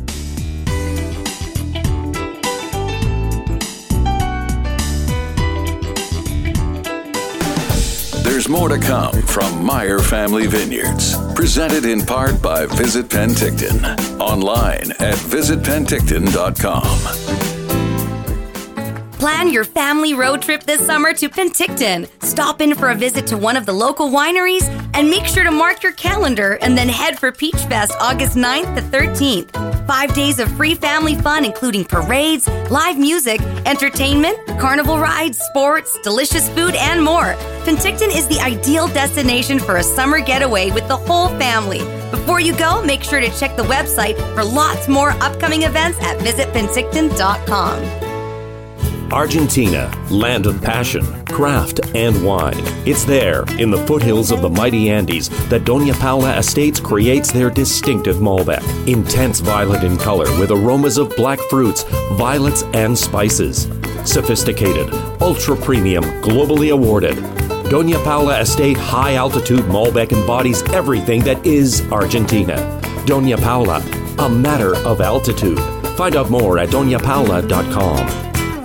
There's more to come from Meyer Family Vineyards. Presented in part by Visit Penticton. Online at visitpenticton.com. Plan your family road trip this summer to Penticton. Stop in for a visit to one of the local wineries and make sure to mark your calendar and then head for Peach Fest August 9th to 13th. 5 days of free family fun, including parades, live music, entertainment, carnival rides, sports, delicious food, and more. Penticton is the ideal destination for a summer getaway with the whole family. Before you go, make sure to check the website for lots more upcoming events at visitpenticton.com. Argentina, land of passion, craft, and wine. It's there, in the foothills of the mighty Andes, that Doña Paula Estates creates their distinctive Malbec. Intense violet in color with aromas of black fruits, violets, and spices. Sophisticated, ultra-premium, globally awarded. Doña Paula Estate high-altitude Malbec embodies everything that is Argentina. Doña Paula, a matter of altitude. Find out more at doñapaula.com.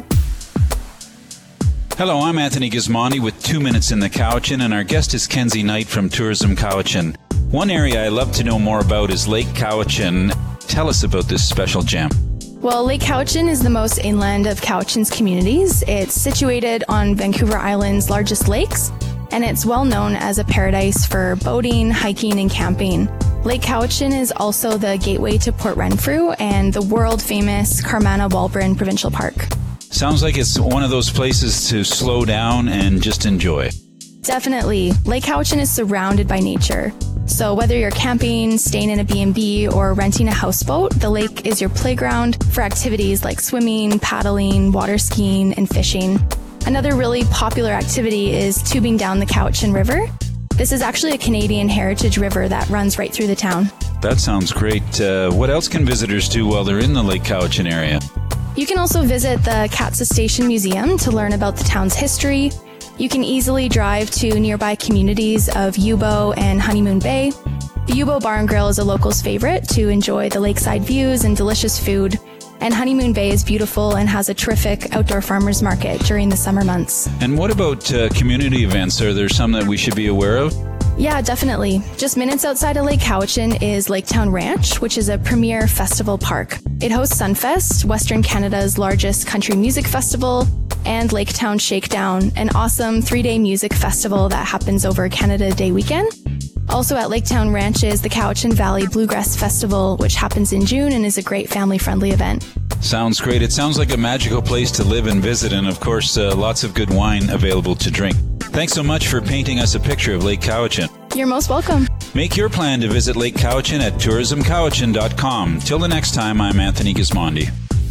Hello, I'm Anthony Gismondi with 2 Minutes in the Cowichan, and our guest is Kenzie Knight from Tourism Cowichan. One area I love to know more about is Lake Cowichan. Tell us about this special gem. Well, Lake Cowichan is the most inland of Cowichan's communities. It's situated on Vancouver Island's largest lakes, and it's well known as a paradise for boating, hiking, and camping. Lake Cowichan is also the gateway to Port Renfrew and the world-famous Carmanah-Walbren Provincial Park. Sounds like it's one of those places to slow down and just enjoy. Definitely. Lake Cowichan is surrounded by nature. So whether you're camping, staying in a B&B, or renting a houseboat, the lake is your playground for activities like swimming, paddling, water skiing, and fishing. Another really popular activity is tubing down the Cowichan River. This is actually a Canadian heritage river that runs right through the town. That sounds great. What else can visitors do while they're in the Lake Cowichan area? You can also visit the Katsa Station Museum to learn about the town's history. You can easily drive to nearby communities of Yubo and Honeymoon Bay. The Yubo Bar and Grill is a local's favorite to enjoy the lakeside views and delicious food. And Honeymoon Bay is beautiful and has a terrific outdoor farmers market during the summer months. And what about community events? Are there some that we should be aware of? Yeah, definitely. Just minutes outside of Lake Cowichan is Laketown Ranch, which is a premier festival park. It hosts Sunfest, Western Canada's largest country music festival, and Laketown Shakedown, an awesome 3-day music festival that happens over Canada Day weekend. Also at Laketown Ranch is the Cowichan Valley Bluegrass Festival, which happens in June and is a great family-friendly event. Sounds great. It sounds like a magical place to live and visit, and of course, lots of good wine available to drink. Thanks so much for painting us a picture of Lake Cowichan. You're most welcome. Make your plan to visit Lake Cowichan at tourismcowichan.com. Till the next time, I'm Anthony Gismondi.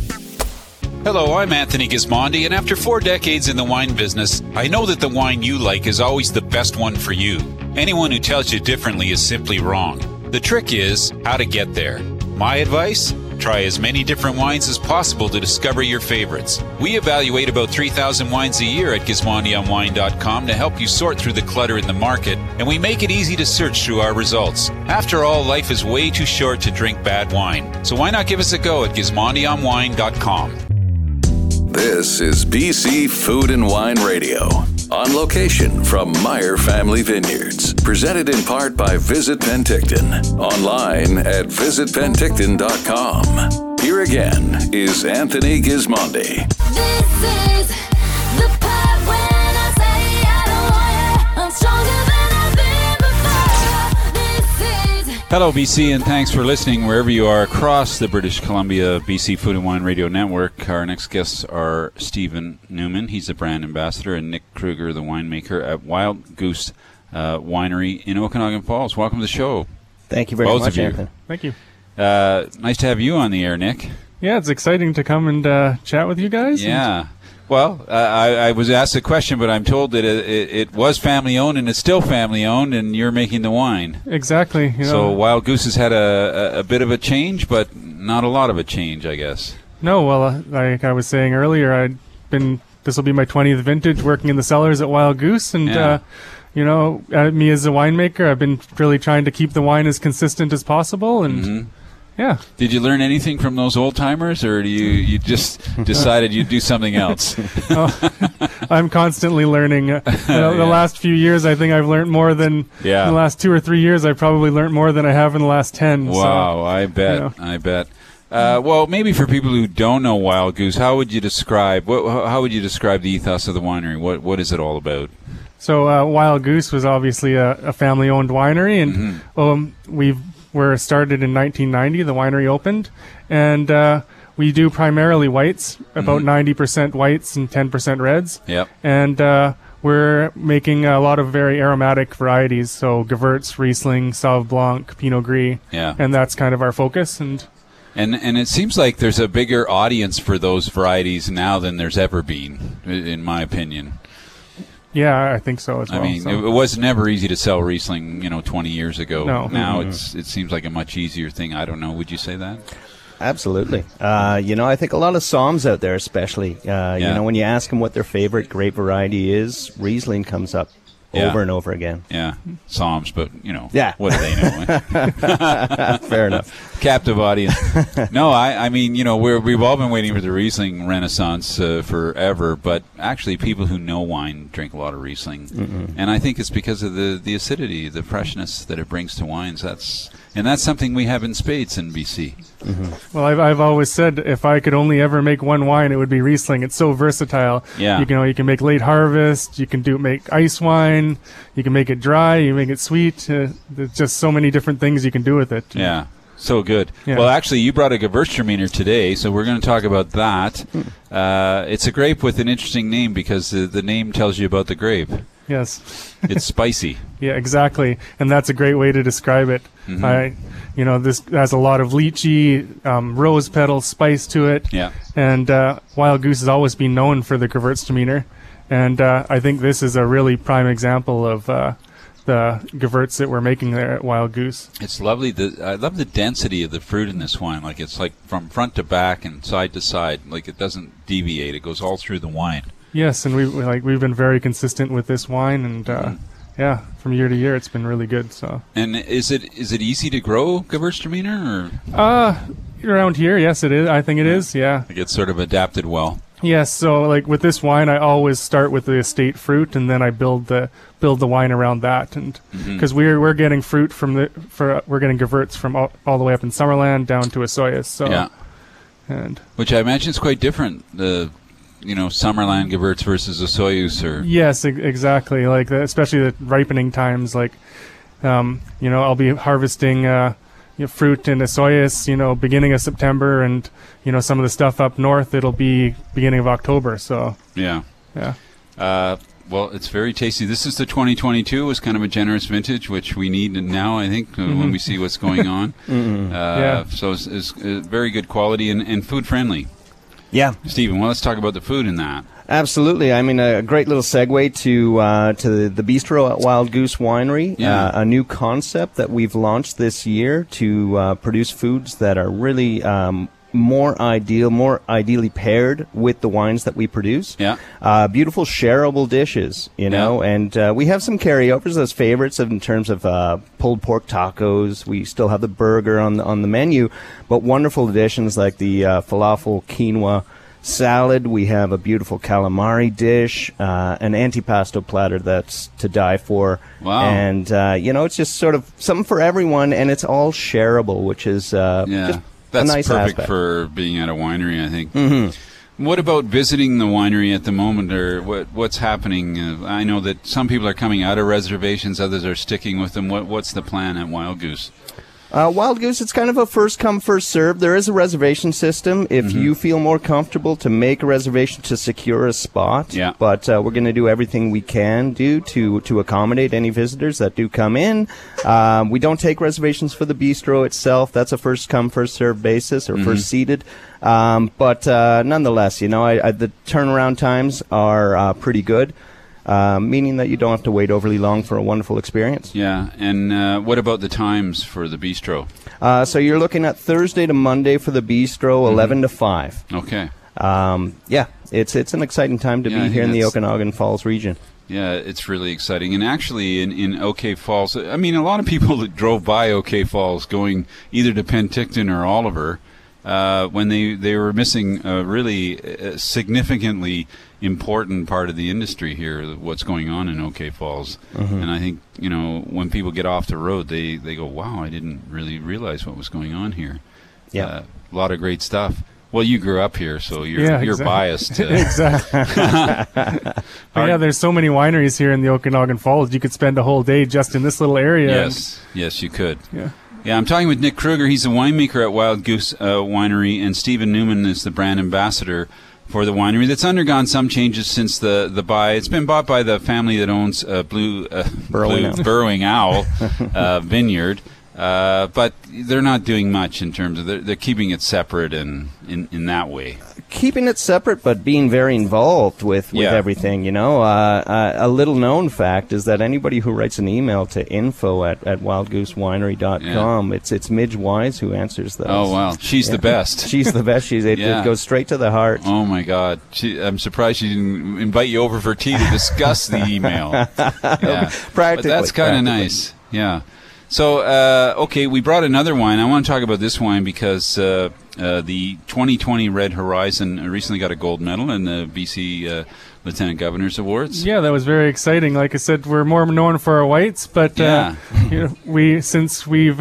Hello, I'm Anthony Gismondi, and after 4 decades in the wine business, I know that the wine you like is always the best one for you. Anyone who tells you differently is simply wrong. The trick is how to get there. My advice? Try as many different wines as possible to discover your favorites. We evaluate about 3,000 wines a year at GismondiOnWine.com to help you sort through the clutter in the market, and we make it easy to search through our results. After all, life is way too short to drink bad wine, so why not give us a go at GismondiOnWine.com. This is BC Food and Wine Radio. On location from Meyer Family Vineyards. Presented in part by Visit Penticton. Online at visitpenticton.com. Here again is Anthony Gismondi. This is the part when I say I don't want it. I'm stronger than I've been before. This is... Hello, BC, and thanks for listening wherever you are across the British Columbia BC Food and Wine Radio Network. Our next guests are Stephen Newman. He's the brand ambassador, and Nick Kruger, the winemaker at Wild Goose Winery in Okanagan Falls. Welcome to the show. Thank you very much, Anthony. Thank you. Nice to have you on the air, Nick. Yeah, it's exciting to come and chat with you guys. Yeah. Well, I was asked a question, but I'm told that it was family-owned, and it's still family-owned, and you're making the wine. Exactly. You know. So Wild Goose has had a bit of a change, but not a lot of a change, I guess. No, well, like I was saying earlier, this will be my 20th vintage working in the cellars at Wild Goose, and me as a winemaker, I've been really trying to keep the wine as consistent as possible, and Yeah. Did you learn anything from those old timers, or you just decided you'd do something else? I'm constantly learning. The last few years, I think I've learned more than in the last 2 or 3 years. I've probably learned more than I have in the last 10. Wow, I bet. I bet. Well, maybe for people who don't know Wild Goose, how would you describe the ethos of the winery? What is it all about? So Wild Goose was obviously a family-owned winery, and we're started in 1990. The winery opened, and we do primarily whites, about 90% whites and 10% reds. Yep. And we're making a lot of very aromatic varieties, so Gewurz, Riesling, Sauv Blanc, Pinot Gris. Yeah. And that's kind of our focus. And it seems like there's a bigger audience for those varieties now than there's ever been, in my opinion. Yeah, I think so as well. I mean, it was never easy to sell Riesling, 20 years ago. No. Now it seems like a much easier thing. I don't know. Would you say that? Absolutely. I think a lot of Soms out there, especially, when you ask them what their favorite grape variety is, Riesling comes up over and over again. Yeah, Soms, but, Yeah. what do they know? Fair enough. Captive audience. No, I mean, we've all been waiting for the Riesling renaissance forever, but actually people who know wine drink a lot of Riesling. And I think it's because of the acidity, the freshness that it brings to wines. That's something we have in spades in BC. Well, I've always said if I could only ever make one wine, it would be Riesling. It's so versatile. Yeah. You can make late harvest. You can make ice wine. You can make it dry. You make it sweet. There's just so many different things you can do with it. Yeah. So good. Yeah. Well, actually, you brought a Gewürztraminer today, so we're going to talk about that. It's a grape with an interesting name because the name tells you about the grape. Yes. It's spicy. Yeah, exactly. And that's a great way to describe it. This has a lot of lychee, rose petal spice to it. Yeah. And Wild Goose has always been known for the Gewürztraminer. And I think this is a really prime example of the Gewürz that we're making there at Wild Goose. It's lovely. I love the density of the fruit in this wine. Like it's like from front to back and side to side. Like it doesn't deviate. It goes all through the wine. Yes, and we've been very consistent with this wine, and from year to year, it's been really good. So. And is it easy to grow Gewürztraminer or? Around here, yes, it is. I think it is. Yeah. It gets sort of adapted well. Yes, so with this wine, I always start with the estate fruit, and then I build the wine around that, and because we're getting fruit we're getting Gewürz from all the way up in Summerland down to Osoyoos. So yeah, and which I imagine is quite different. The Summerland Gewürz versus Osoyoos, or yes, exactly. Especially the ripening times. I'll be harvesting fruit in Osoyoos, beginning of September, and some of the stuff up north, it'll be beginning of October. So yeah. Well, it's very tasty. This is the 2022. It was kind of a generous vintage, which we need now, I think, when we see what's going on. So it's very good quality and food friendly. Yeah, Stephen. Well, let's talk about the food in that. Absolutely. I mean, a great little segue to the bistro at Wild Goose Winery. Yeah. A new concept that we've launched this year to produce foods that are really more ideally paired with the wines that we produce. Yeah. Beautiful shareable dishes, and we have some carryovers as favorites in terms of pulled pork tacos. We still have the burger on the menu, but wonderful additions like the falafel quinoa salad. We have a beautiful calamari dish, an antipasto platter that's to die for. Wow. And, it's just sort of something for everyone, and it's all shareable, which is just that's a nice perfect aspect. for being at a winery, I think. What about visiting the winery at the moment, or what's happening? I know that some people are coming out of reservations, others are sticking with them. What's the plan at Wild Goose? Wild Goose, it's kind of a first come, first serve. There is a reservation system if you feel more comfortable to make a reservation to secure a spot. Yeah. But we're going to do everything we can do to accommodate any visitors that do come in. We don't take reservations for the bistro itself. That's a first come, first serve basis, or first seated. But nonetheless, the turnaround times are pretty good. Meaning that you don't have to wait overly long for a wonderful experience. Yeah, and what about the times for the bistro? So you're looking at Thursday to Monday for the bistro, 11 to 5. Okay. It's an exciting time to be here in the Okanagan Falls region. Yeah, it's really exciting. And actually, in OK Falls, I mean, a lot of people that drove by OK Falls going either to Penticton or Oliver, when they were missing a really significantly important part of the industry here, what's going on in OK Falls. Mm-hmm. And I think, when people get off the road, they go, wow, I didn't really realize what was going on here. Yeah. A lot of great stuff. Well, you grew up here, so you're biased. Exactly. But yeah, there's so many wineries here in the Okanagan Falls. You could spend a whole day just in this little area. Yes, you could. Yeah. Yeah, I'm talking with Nick Kruger. He's the winemaker at Wild Goose Winery, and Stephen Newman is the brand ambassador for the winery that's undergone some changes since the buy. It's been bought by the family that owns Burrowing Owl Vineyard. But they're not doing much in terms of they're keeping it separate in that way. Keeping it separate, but being very involved with everything. A little known fact is that anybody who writes an email to info@wildgoosewinery.com, it's Midge Wise who answers those. Oh wow, she's the best. She's the best. It goes straight to the heart. Oh my God, I'm surprised she didn't invite you over for tea to discuss the email. Practically, but that's kind of nice. Yeah. So, okay, we brought another wine. I want to talk about this wine because the 2020 Red Horizon recently got a gold medal in the BC Lieutenant Governor's Awards. Yeah, that was very exciting. Like I said, we're more known for our whites, but since we've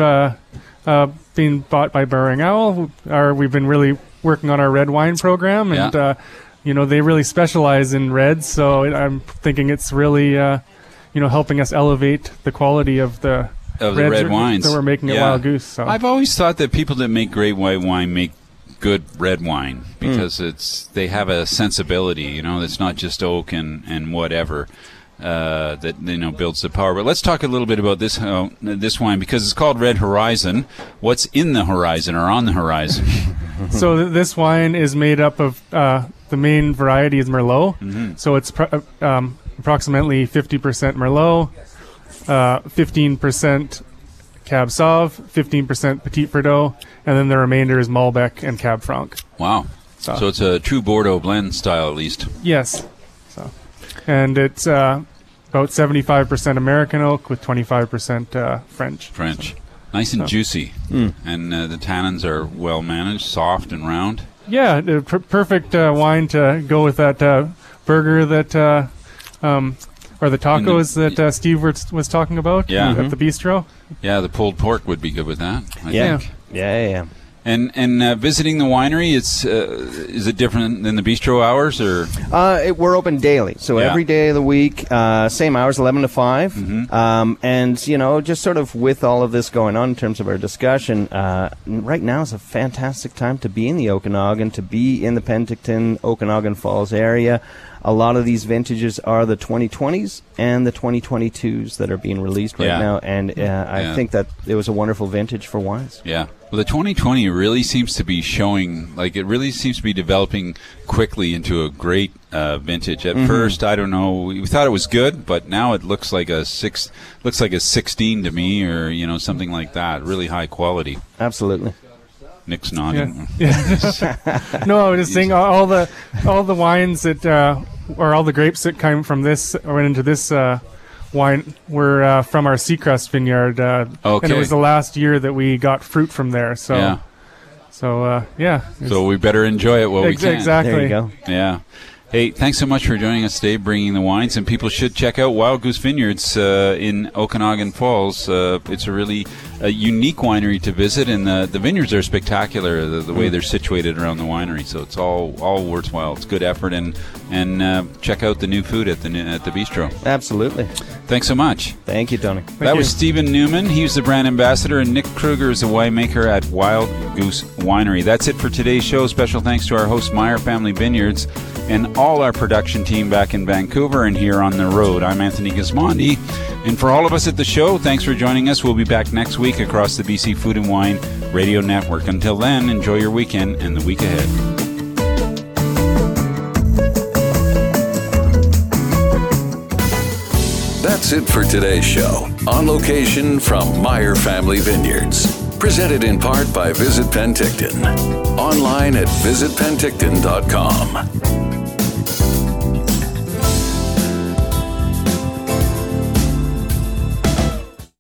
been bought by Burrowing Owl, we've been really working on our red wine program, and they really specialize in reds. So I'm thinking it's really helping us elevate the quality of the red wines that we're making at Wild Goose. So. I've always thought that people that make great white wine make good red wine because they have a sensibility, that's not just oak and whatever that builds the power. But let's talk a little bit about this wine because it's called Red Horizon. What's in the horizon or on the horizon? So this wine is made up of the main variety is Merlot. Mm-hmm. So it's approximately 50% Merlot. 15% Cab Sauv, 15% Petit Verdot, and then the remainder is Malbec and Cab Franc. Wow. So it's a true Bordeaux blend style at least. Yes. And it's about 75% American oak with 25% French. Nice and juicy. And the tannins are well managed, soft and round. Yeah, perfect wine to go with that burger that... or the tacos that Steve was talking about at the bistro. Yeah, the pulled pork would be good with that, I think. Yeah. And visiting the winery, is it different than the bistro hours? Or we're open daily, so every day of the week, same hours, 11 to 5. Mm-hmm. And, just sort of with all of this going on in terms of our discussion, right now is a fantastic time to be in the Okanagan, to be in the Penticton, Okanagan Falls area. A lot of these vintages are the 2020s and the 2022s that are being released right now, and I think that it was a wonderful vintage for wines. Yeah. Well, the 2020 really seems to be showing, it really seems to be developing quickly into a great vintage. At first, I don't know, we thought it was good, but now it looks like a 16 to me, or something like that. Really high quality. Absolutely. Nick's nodding. Yeah. No, I was just saying all the wines that or all the grapes that came from this or went into this wine were from our Seacrest vineyard. And it was the last year that we got fruit from there. So So we better enjoy it while we can. Exactly. There you go. Yeah. Hey, thanks so much for joining us today, bringing the wines, and people should check out Wild Goose Vineyards in Okanagan Falls. It's a really unique winery to visit, and the vineyards are spectacular, the way they're situated around the winery, so it's all worthwhile. It's good effort, and check out the new food at the bistro. Absolutely. Thanks so much. Thank you, Tony. That was Stephen Newman. He's the brand ambassador, and Nick Kruger is the winemaker at Wild Goose Winery. That's it for today's show. Special thanks to our host, Meyer Family Vineyards, and all our production team back in Vancouver and here on the road. I'm Anthony Gismondi, and for all of us at the show, thanks for joining us. We'll be back next week across the BC Food and Wine Radio Network. Until then, enjoy your weekend and the week ahead. That's it for today's show. On location from Meyer Family Vineyards. Presented in part by Visit Penticton. Online at visitpenticton.com.